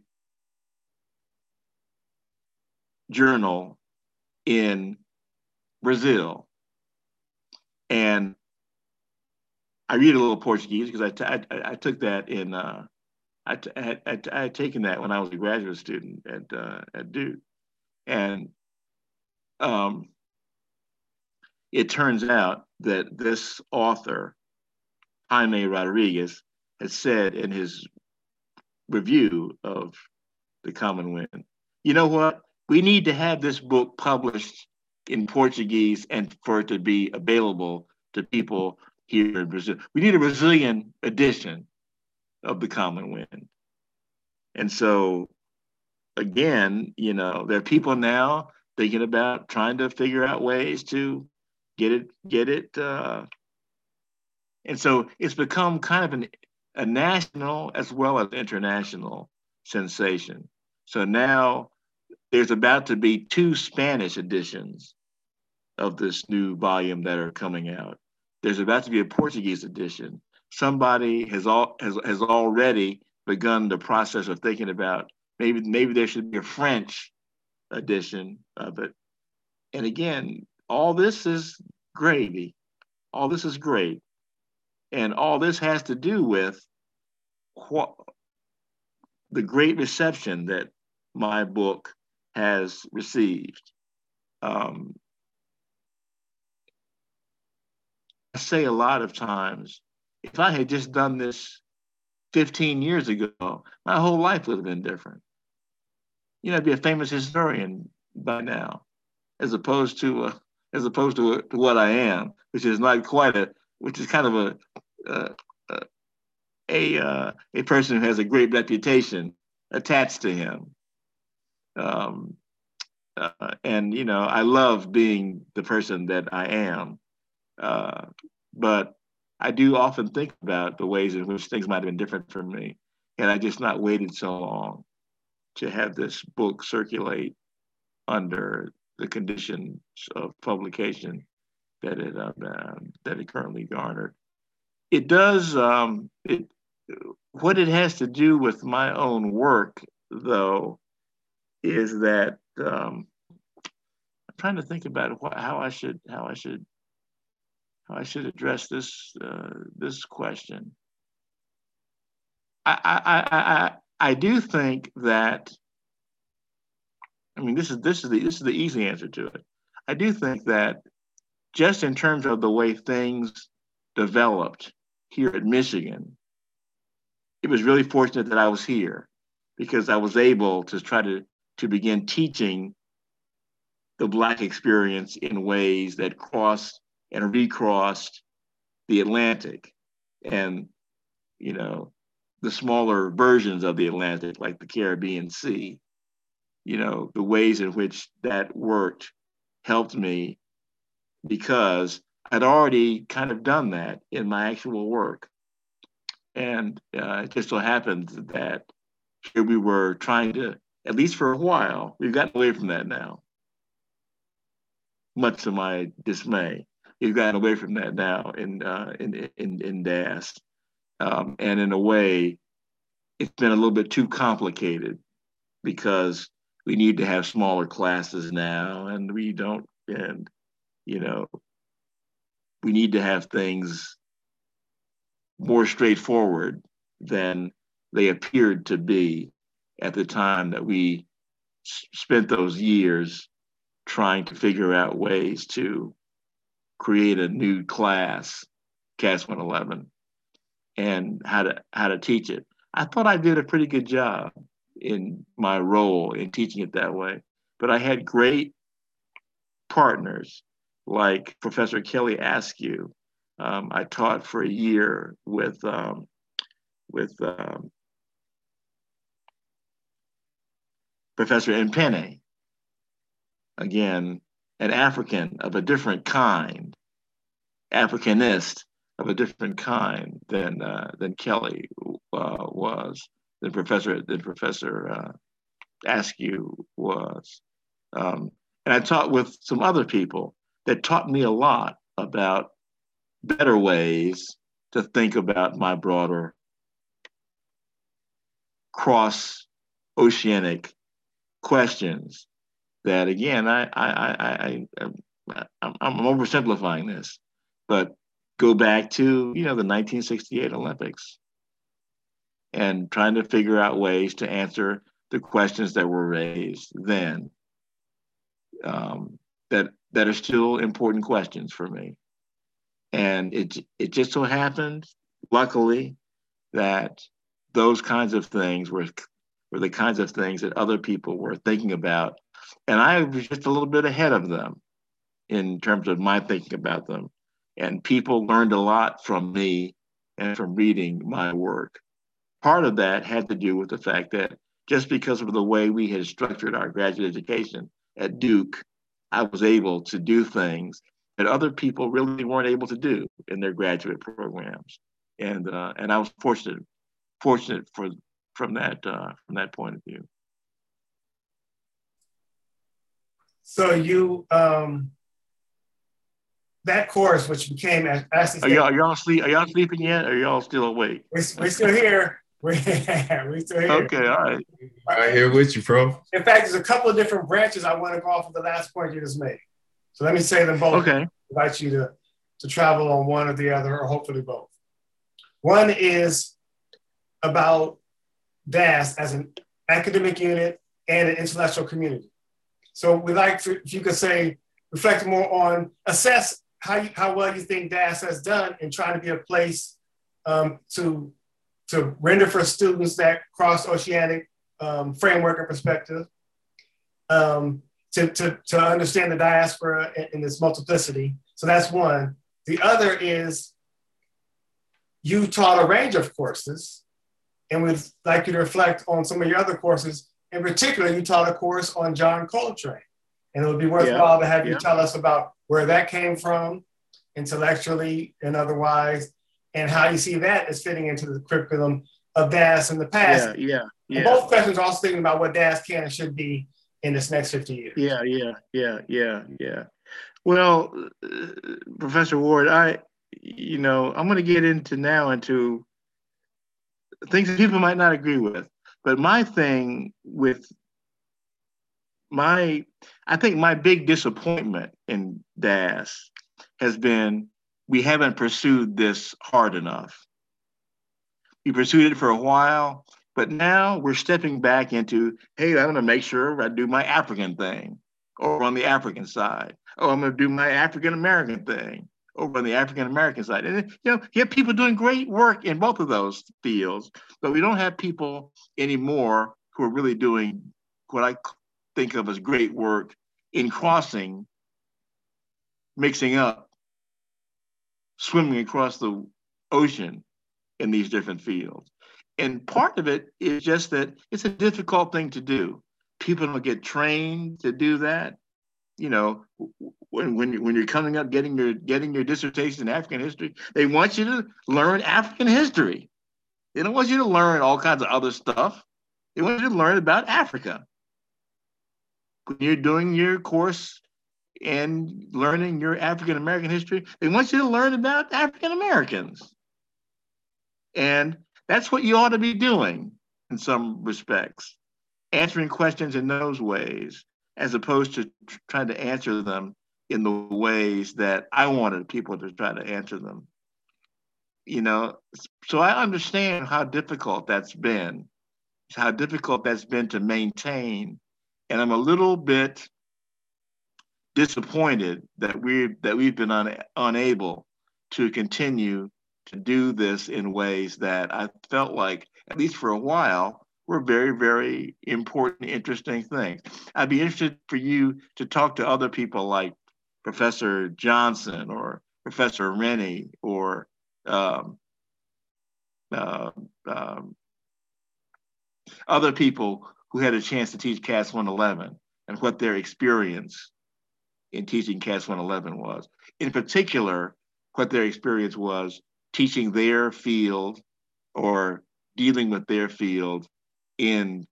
journal in Brazil. And I read a little Portuguese because I, t I, I took that in, uh, I, t I, had, I, t I had taken that when I was a graduate student at, uh, at Duke. And um, it turns out that this author, Jaime Rodriguez, has said in his review of The Common Wind, you know what? We need to have this book published in Portuguese and for it to be available to people here in Brazil. We need a Brazilian edition of The Common Wind. And so, again, you know, there are people now thinking about trying to figure out ways to get it, get it. Uh, and so it's become kind of an, a national as well as international sensation. So now there's about to be two Spanish editions of this new volume that are coming out. There's about to be a Portuguese edition. Somebody has all has, has already begun the process of thinking about maybe maybe there should be a French edition of it. And again, all this is gravy. All this is great. And all this has to do with what, the great reception that my book has received. Um, I say a lot of times, if I had just done this fifteen years ago, my whole life would have been different. You know, I'd be a famous historian by now, as opposed to uh, as opposed to, uh, to what I am, which is not quite a, which is kind of a uh, uh, a uh, a person who has a great reputation attached to him. Um, uh, and you know, I love being the person that I am. Uh, but I do often think about the ways in which things might have been different for me. And I just not waited so long to have this book circulate under the conditions of publication that it, uh, that it currently garnered. It does, um, it, what it has to do with my own work, though, is that um, I'm trying to think about what, how I should, how I should, how I should address this uh, this question. I, I I I do think that, I mean, this is this is the this is the easy answer to it. I do think that just in terms of the way things developed here at Michigan, it was really fortunate that I was here because I was able to try to to begin teaching the Black experience in ways that crossed and recrossed the Atlantic, and, you know, the smaller versions of the Atlantic, like the Caribbean Sea. You know, the ways in which that worked helped me because I'd already kind of done that in my actual work. And uh, it just so happened that here we were trying to, at least for a while, we've gotten away from that now, much to my dismay. We've gotten away from that now in uh, in, in in D A S, um, and in a way, it's been a little bit too complicated because we need to have smaller classes now, and we don't, and you know, we need to have things more straightforward than they appeared to be at the time that we s- spent those years trying to figure out ways to create a new class, C A S one eleven, and how to how to teach it. I thought I did a pretty good job in my role in teaching it that way, but I had great partners like Professor Kelly Askew. Um, I taught for a year with um, with um, Professor Mpene, again, an African of a different kind, Africanist of a different kind than uh, than Kelly uh, was, than Professor than Professor uh, Askew was, um, and I taught with some other people that taught me a lot about better ways to think about my broader cross-oceanic questions. That again, I I I, I I'm, I'm oversimplifying this, but go back to, you know, the nineteen sixty-eight Olympics and trying to figure out ways to answer the questions that were raised then, um, that that are still important questions for me. And it it just so happened, luckily, that those kinds of things were were the kinds of things that other people were thinking about, and I was just a little bit ahead of them in terms of my thinking about them. And people learned a lot from me and from reading my work. Part of that had to do with the fact that just because of the way we had structured our graduate education at Duke, I was able to do things that other people really weren't able to do in their graduate programs. And uh, and I was fortunate, fortunate for from that uh, from that point of view.
So you, um, that course, which became Ashley
Are
State.
y'all, are y'all sleep? Are y'all sleeping yet? Or are y'all still awake?
We're, we're still here. We're, we're still here.
Okay, all right.
I'm here with you, bro.
In fact, there's a couple of different branches I want to go off of the last point you just made. So let me say them both.
Okay.
I invite you to, to travel on one or the other, or hopefully both. One is about D A S as an academic unit and an intellectual community. So we like to, if you could say, reflect more on, assess how you, how well you think D A S has done in trying to be a place um, to, to render for students that cross-oceanic um, framework and perspective, um, to, to, to understand the diaspora in, in its multiplicity. So that's one. The other is you taught a range of courses, and we'd like you to reflect on some of your other courses. In particular, you taught a course on John Coltrane, and it would be worthwhile yeah, to have yeah. you tell us about where that came from, intellectually and otherwise, and how you see that as fitting into the curriculum of D A S in the past.
Yeah, yeah, yeah.
And both questions are also thinking about what D A S can and should be in this next fifty years.
Yeah, yeah, yeah, yeah, yeah. Well, uh, Professor Ward, I, you know, I'm going to get into now into things that people might not agree with. But my thing with my, I think my big disappointment in D A S has been we haven't pursued this hard enough. We pursued it for a while, but now we're stepping back into, hey, I'm going to make sure I do my African thing over on the African side. Oh, I'm going to do my African-American thing over on the African-American side. And, you know, you have people doing great work in both of those fields, but we don't have people anymore who are really doing what I think of as great work in crossing, mixing up, swimming across the ocean in these different fields. And part of it is just that it's a difficult thing to do. People don't get trained to do that. You know, when when, when you're coming up getting your getting your dissertation in African history, they want you to learn African history. They don't want you to learn all kinds of other stuff. They want you to learn about Africa. When you're doing your course and learning your African American history, they want you to learn about African Americans. And that's what you ought to be doing in some respects, answering questions in those ways, as opposed to tr- trying to answer them in the ways that I wanted people to try to answer them. You know, so I understand how difficult that's been, how difficult that's been to maintain. And I'm a little bit disappointed that we that we've been un, unable to continue to do this in ways that I felt like, at least for a while, were very, very important, interesting things. I'd be interested for you to talk to other people like Professor Johnson or Professor Rennie or um, uh, um, other people who had a chance to teach C A S one eleven and what their experience in teaching C A S one eleven was. In particular, what their experience was teaching their field or dealing with their field in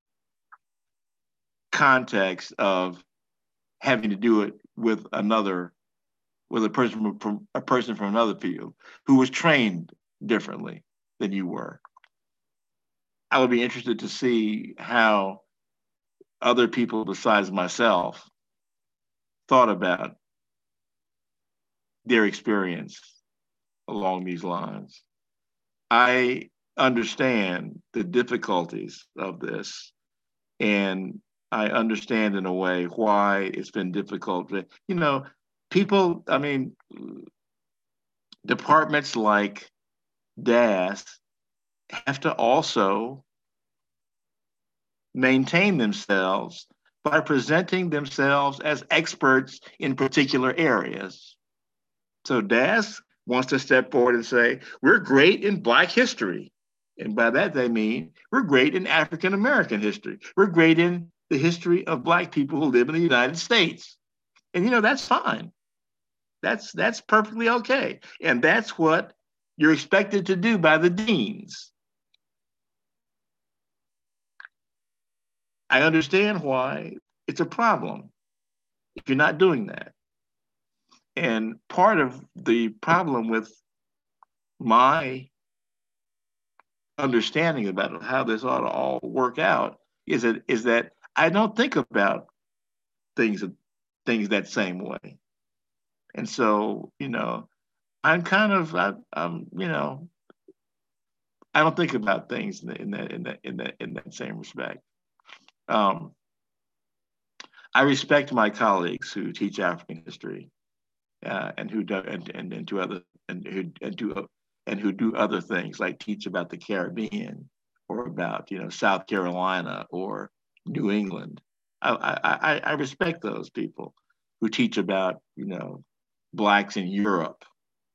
context of having to do it with another, with a person from a person from another field who was trained differently than you were. I would be interested to see how other people besides myself thought about their experience along these lines. I understand the difficulties of this, and I understand in a way why it's been difficult. You know, people, I mean, departments like D A S have to also maintain themselves by presenting themselves as experts in particular areas. So D A S wants to step forward and say, we're great in Black history. And by that, they mean we're great in African American history. We're great in the history of Black people who live in the United States. And, you know, that's fine. That's, that's perfectly okay. And that's what you're expected to do by the deans. I understand why it's a problem if you're not doing that. And part of the problem with my understanding about how this ought to all work out is that, is that I don't think about things, things that same way. And so, you know, I'm kind of, I, I'm, you know, I don't think about things in that, in that, in that, in that, in that same respect. Um, I respect my colleagues who teach African history uh, and who do, and, and, and do other and who and do and who do other things like teach about the Caribbean or about, you know, South Carolina or New England. I I, I respect those people who teach about, you know, Blacks in Europe.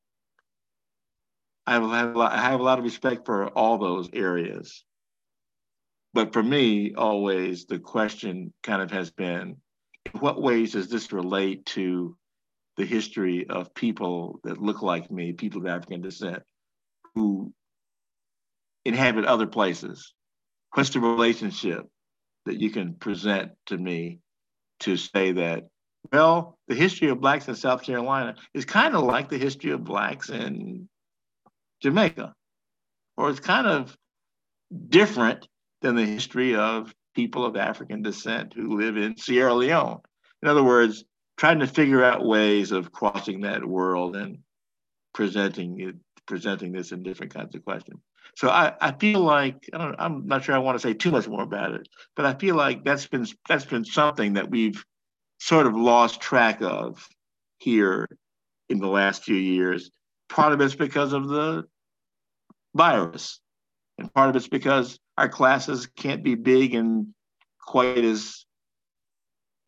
I have, I have a lot, I have a lot of respect for all those areas. But for me, always the question kind of has been, in what ways does this relate to the history of people that look like me, people of African descent, who inhabit other places? What's the relationship that you can present to me to say that, well, the history of Blacks in South Carolina is kind of like the history of Blacks in Jamaica, or it's kind of different than the history of people of African descent who live in Sierra Leone. In other words, trying to figure out ways of crossing that world and presenting it, presenting this in different kinds of questions. So I, I feel like, I don't, I'm not sure I want to say too much more about it, but I feel like that's been that's been something that we've sort of lost track of here in the last few years. Part of it's because of the virus, and part of it's because our classes can't be big and quite as advanced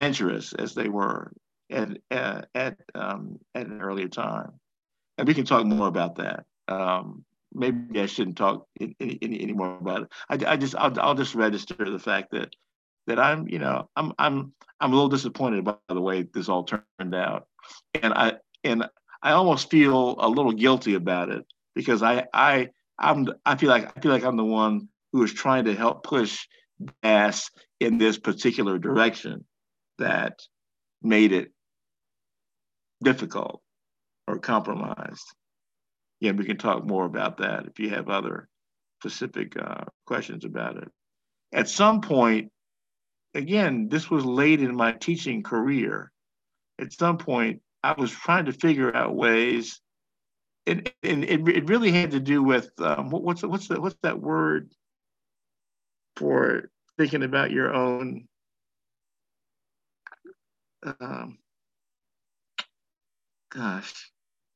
adventurous as they were at at at, um, at an earlier time. And we can talk more about that. Um, maybe I shouldn't talk any, any, any more about it. I, I just I'll, I'll just register the fact that that I'm you know I'm I'm I'm a little disappointed by the way this all turned out, and I and I almost feel a little guilty about it because I I I'm I feel like I feel like I'm the one who is trying to help push DAS in this particular direction that made it difficult or compromised. Yeah, we can talk more about that if you have other specific uh, questions about it. At some point, again, this was late in my teaching career. At some point, I was trying to figure out ways, and, and it, it really had to do with um, what, what's what's the, what's that word for thinking about your own. Um, gosh,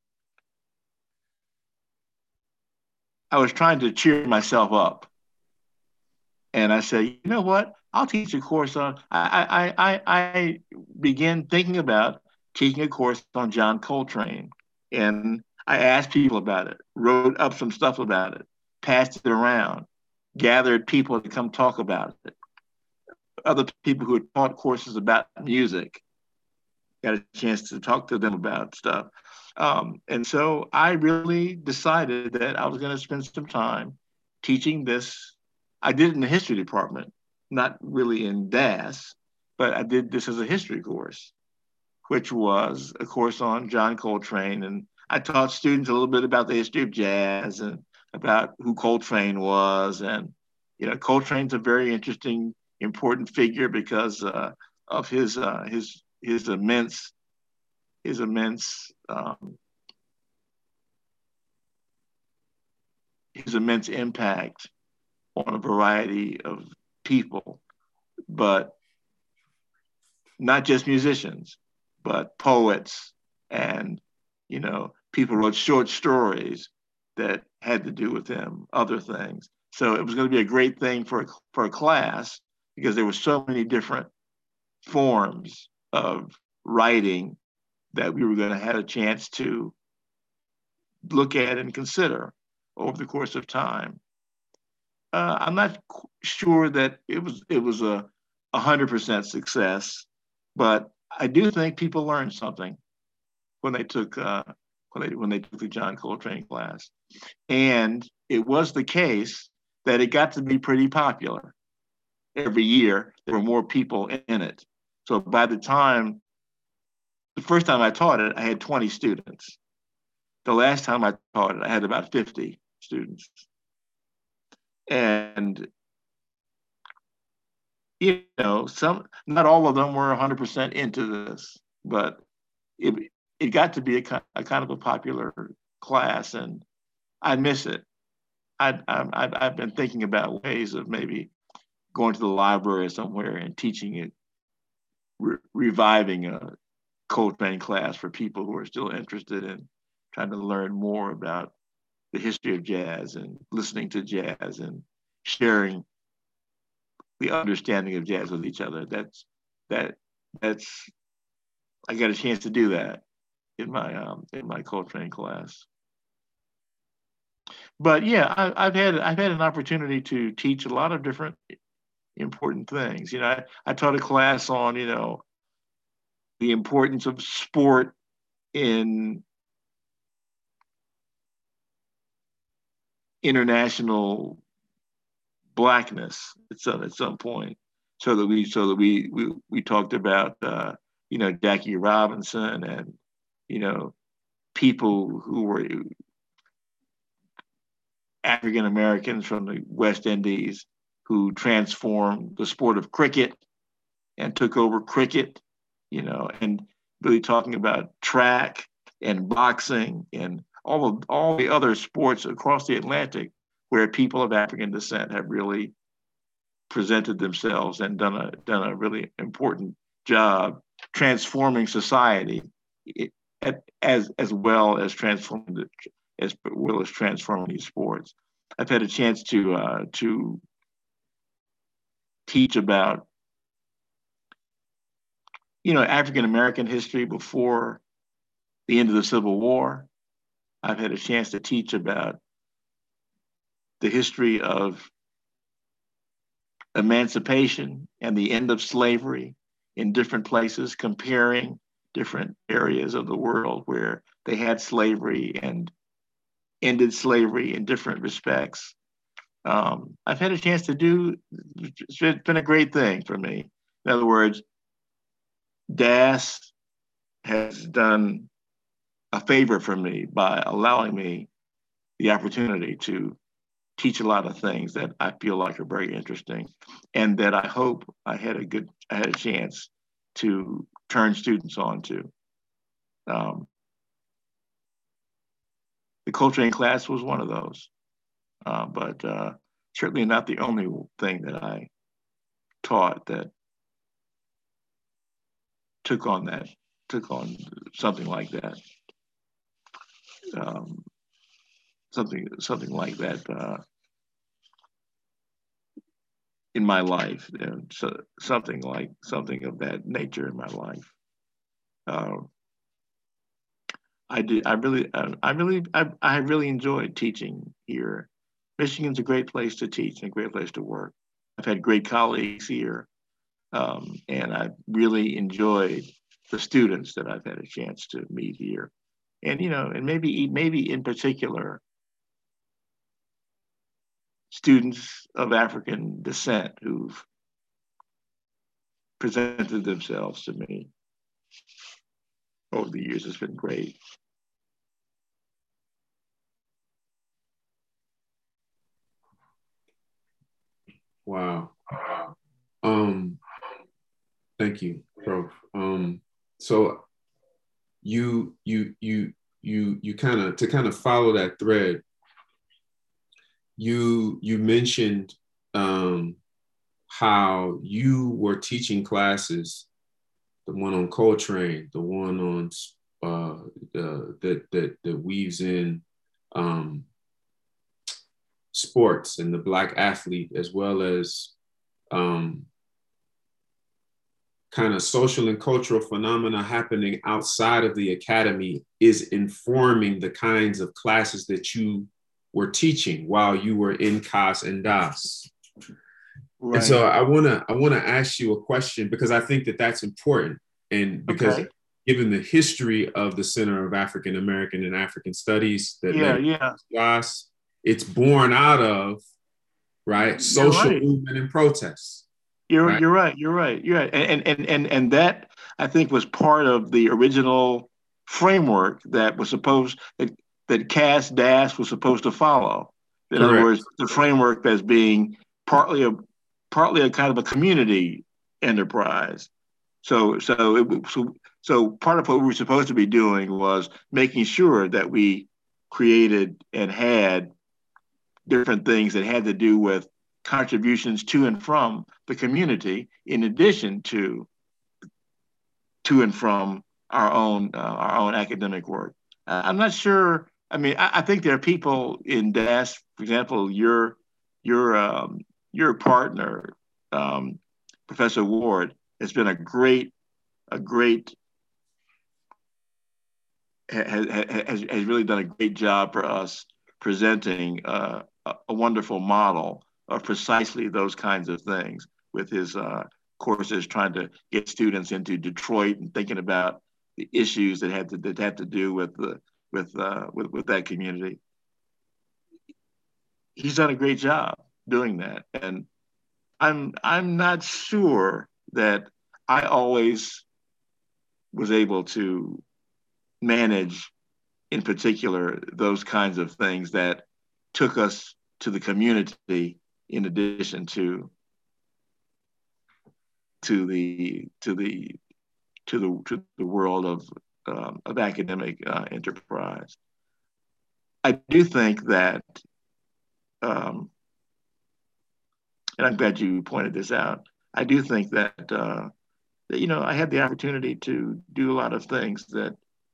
I was trying to cheer myself up, and I said, you know what? I'll teach a course on. I I I, I began thinking about teaching a course on John Coltrane, and I asked people about it, wrote up some stuff about it, passed it around, gathered people to come talk about it. Other people who had taught courses about music, got a chance to talk to them about stuff. Um, and so I really decided that I was going to spend some time teaching this. I did it in the history department, not really in D A S, but I did this as a history course, which was a course on John Coltrane. And I taught students a little bit about the history of jazz and about who Coltrane was. And, you know, Coltrane's a very interesting, important figure because uh, of his, uh, his, his immense, his immense, um, his immense impact on a variety of people, but not just musicians, but poets and, you know, people wrote short stories that had to do with him, other things. So it was going to be a great thing for, for a class because there were so many different forms of writing that we were going to have a chance to look at and consider over the course of time. Uh, I'm not sure that it was it was a one hundred percent success, but I do think people learned something when they took uh, when they when they took the John Coltrane class, and it was the case that it got to be pretty popular. Every year, there were more people in it. So by the time the first time I taught it, I had twenty students. The last time I taught it, I had about fifty students. And, you know, some, not all of them were one hundred percent into this, but it, it got to be a, a kind of a popular class, and I miss it. I, I, I've been thinking about ways of maybe going to the library somewhere and teaching it, re reviving a Coltrane class for people who are still interested in trying to learn more about the history of jazz and listening to jazz and sharing the understanding of jazz with each other. That's that that's I got a chance to do that in my um, in my Coltrane class. But yeah, I, I've had I've had an opportunity to teach a lot of different important things. You know, I, I taught a class on you know the importance of sport in international Blackness at some at some point, so that we so that we we we talked about uh, you know Jackie Robinson and you know people who were African Americans from the West Indies who transformed the sport of cricket and took over cricket, you know, and really talking about track and boxing and all of all the other sports across the Atlantic where people of African descent have really presented themselves and done a done a really important job transforming society, as as well as transforming the, as well as transforming these sports. I've had a chance to uh, to teach about you know, African American history before the end of the Civil War. I've had a chance to teach about the history of emancipation and the end of slavery in different places, comparing different areas of the world where they had slavery and ended slavery in different respects. Um, I've had a chance to do, it's been a great thing for me. In other words, D A S has done a favor for me by allowing me the opportunity to teach a lot of things that I feel like are very interesting, and that I hope I had a good, I had a chance to turn students on to. Um, the Coltrane class was one of those, uh, but uh, certainly not the only thing that I taught that took on that, took on something like that. Um, something, something like that uh, in my life, and so something like something of that nature in my life. Uh, I did. I really, I, I really, I, I really enjoyed teaching here. Michigan's a great place to teach and a great place to work. I've had great colleagues here, um, and I've really enjoyed the students that I've had a chance to meet here. And you know, and maybe, maybe in particular, students of African descent who've presented themselves to me over the years. It's been great.
Wow. Um, thank you, Prof. Um, so you you you you you kind of to kind of follow that thread. You you mentioned um, how you were teaching classes, the one on Coltrane, the one on uh, the, that that that weaves in um, sports and the Black athlete, as well as um, kind of social and cultural phenomena happening outside of the academy is informing the kinds of classes that you were teaching while you were in C A S and D A S. Right. And so I wanna I wanna ask you a question, because I think that that's important, and because okay. given the history of the Center of African American and African Studies that
yeah,
led
yeah.
to D A S, it's born out of right social right. movement and protests.
You're right? you're right. You're right. You're right. And and and and that I think was part of the original framework that was supposed that that C A S D A S was supposed to follow. In Correct. Other words, the framework as being partly a partly a kind of a community enterprise. So so it, so so part of what we were supposed to be doing was making sure that we created and had different things that had to do with contributions to and from the community, in addition to to and from our own uh, our own academic work. Uh, I'm not sure. I mean, I, I think there are people in D A S, for example, your your um, your partner, um, Professor Ward, has been a great a great has, has has really done a great job for us presenting uh, a, a wonderful model of precisely those kinds of things with his uh, courses, trying to get students into Detroit and thinking about the issues that had to that had to do with the with uh, with with that community. He's done a great job doing that, and I'm I'm not sure that I always was able to manage, in particular, those kinds of things that took us to the community, in addition to to the to the to the to the world of um, of academic uh, enterprise. I do think that, um, and I'm glad you pointed this out. I do think that uh, that you know I had the opportunity to do a lot of things that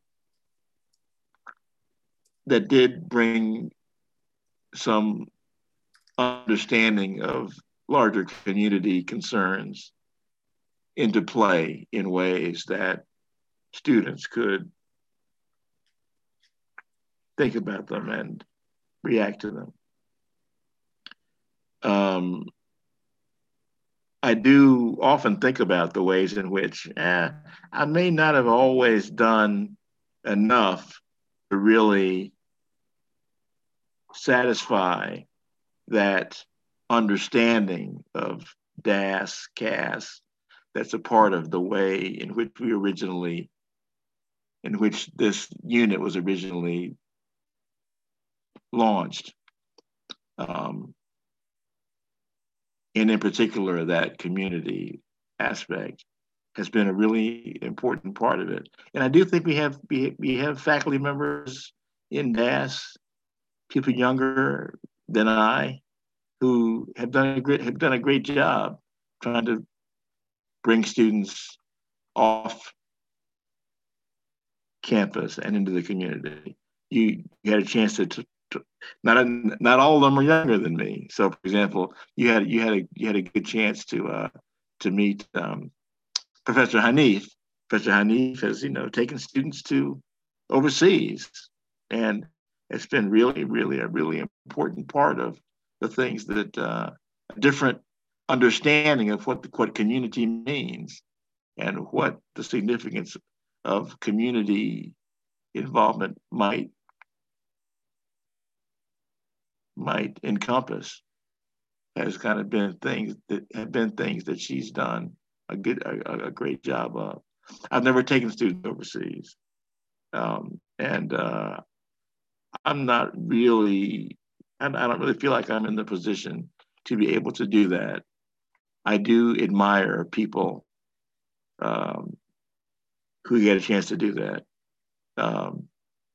that did bring some understanding of larger community concerns into play in ways that students could think about them and react to them. Um, I do often think about the ways in which eh, I may not have always done enough to really satisfy that understanding of D A S, C A S, that's a part of the way in which we originally, in which this unit was originally launched. Um, and in particular, that community aspect has been a really important part of it. And I do think we have we, we have faculty members in D A S, people younger than I, who have done a great have done a great job trying to bring students off campus and into the community. You, you had a chance to, to, to not not all of them are younger than me. So, for example, you had you had a you had a good chance to uh, to meet um, Professor Hanif. Professor Hanif has you know taken students to overseas, and it's been really really a really important part of the things that uh, a different understanding of what the, what community means and what the significance of community involvement might might encompass has kind of been things that have been things that she's done a good a, a great job of. I've never taken students overseas, um, and uh, I'm not really I, I don't really feel like I'm in the position to be able to do that. I do admire people um, who get a chance to do that. Um,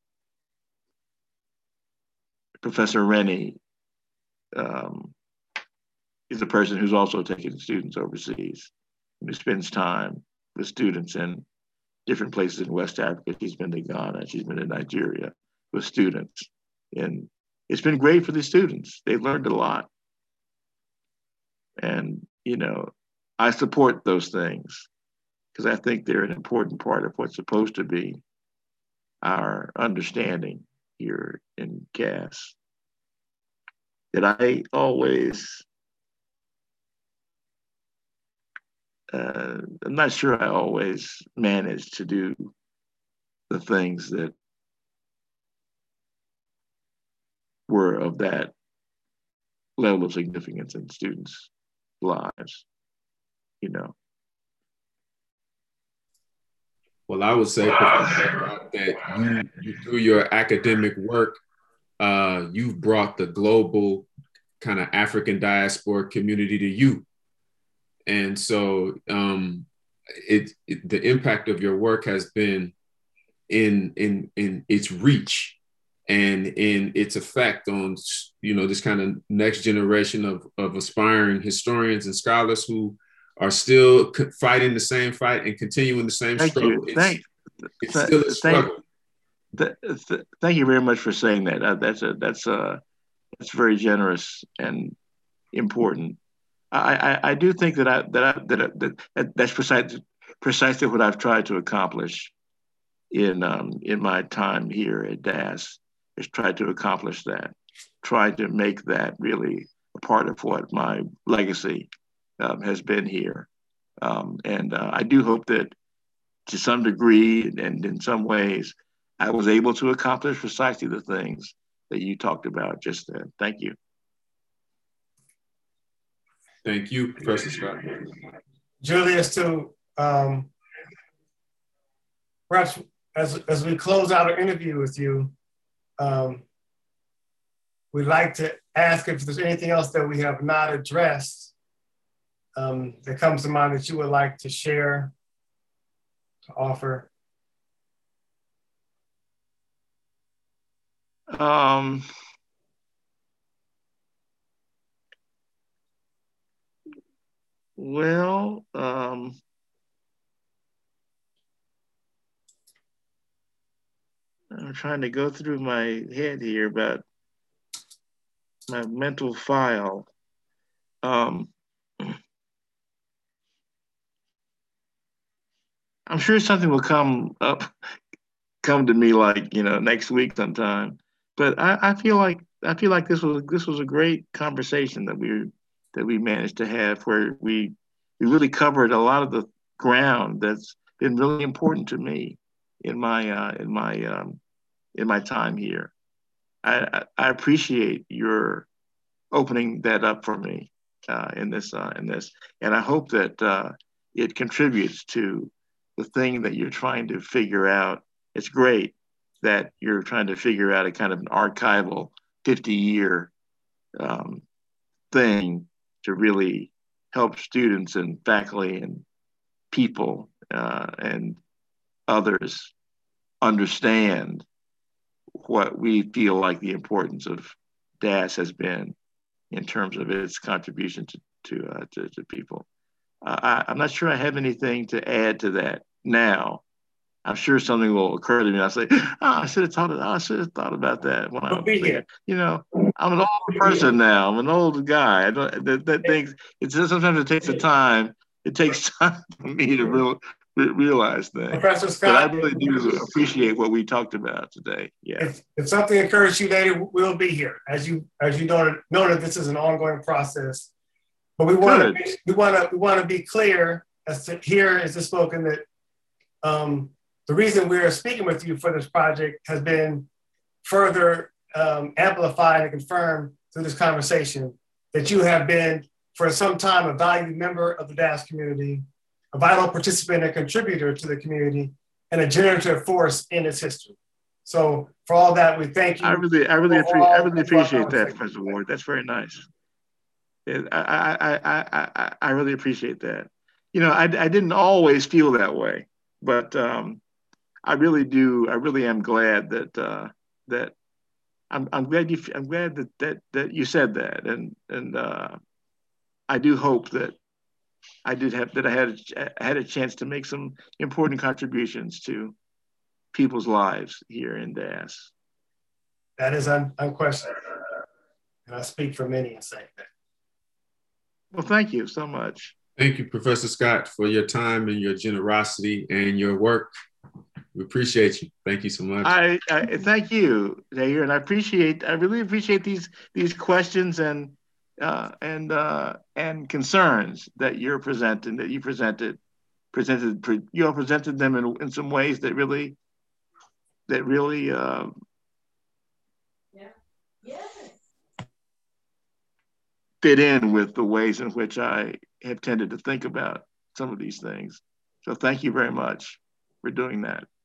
Professor Rennie um, is a person who's also taking students overseas, who spends time with students in different places in West Africa. She's been to Ghana, she's been to Nigeria with students. And it's been great for the students. They've learned a lot. And, you know, I support those things because I think they're an important part of what's supposed to be our understanding here in C A S. That I always, uh, I'm not sure I always managed to do the things that were of that level of significance in students' lives, you know.
Well, I would say, Professor, that you, you through your academic work, uh, you've brought the global kind of African diaspora community to you. And so um, it, it the impact of your work has been in, in, in its reach and in its effect on, you know, this kind of next generation of, of aspiring historians and scholars who are still fighting the same fight and continuing the same
Thank
struggle.
You.
It's,
thank,
it's
th-
still a struggle.
Th- th- thank you very much for saying that. Uh, that's a that's a that's very generous and important. I, I, I do think that I that I, that, I, that that's precisely precisely what I've tried to accomplish in um, in my time here at D A S. Is try to accomplish that, try to make that really a part of what my legacy um, has been here. Um, and uh, I do hope that to some degree and in some ways, I was able to accomplish precisely the things that you talked about just then. Thank you.
Thank you, Professor Scott.
Julius, to um, perhaps as, as we close out our interview with you, um, we'd like to ask if there's anything else that we have not addressed um, that comes to mind that you would like to share, to offer.
Um, well, um, I'm trying to go through my head here about my mental file. Um, I'm sure something will come up, come to me like, you know, next week sometime. But I, I feel like I feel like this was this was a great conversation that we that we managed to have, where we we really covered a lot of the ground that's been really important to me in my uh, in my um, in my time here. I, I appreciate your opening that up for me uh, in this uh, in this, and I hope that uh, it contributes to the thing that you're trying to figure out. It's great that you're trying to figure out a kind of an archival fifty year um, thing to really help students and faculty and people uh, and others understand what we feel like the importance of D A S has been in terms of its contribution to to uh, to, to people. Uh, I, I'm not sure I have anything to add to that now. I'm sure something will occur to me. I'll say, oh, I should have thought. Of, I should have thought about that when I was here. You know, I'm an old person now. I'm an old guy. I don't. That, that things. It's just, sometimes it takes a time. It takes time for me to real, re- realize things.
Professor Scott,
but I really do appreciate what we talked about today. Yeah.
If, if something occurs to you later, we'll be here. As you as you know, know that this is an ongoing process. But we want to we want to we want to be clear as to here is the spoken that um, the reason we're speaking with you for this project has been further um, amplified and confirmed through this conversation that you have been for some time a valued member of the D A S community, a vital participant and contributor to the community, and a generative force in its history. So for all that, we thank you.
I really, I really, appre- I really appreciate that, Professor Ward. That's very nice. I, I, I, I, I really appreciate that. You know, I, I didn't always feel that way, but um, I really do. I really am glad that uh, that I'm, I'm glad you. I'm glad that that that you said that, and and uh, I do hope that I did have that I had I had a chance to make some important contributions to people's lives here in D A S.
That is un- unquestioned, and I speak for many in saying that.
Well, thank you so much.
Thank you, Professor Scott, for your time and your generosity and your work. We appreciate you. Thank you so much.
I, I thank you, Zaire, and I appreciate. I really appreciate these these questions and uh, and uh, and concerns that you're presenting. That you presented, presented. You all presented them in in some ways that really, that really. Uh,
yeah. Yes.
fit in with the ways in which I have tended to think about some of these things. So thank you very much for doing that.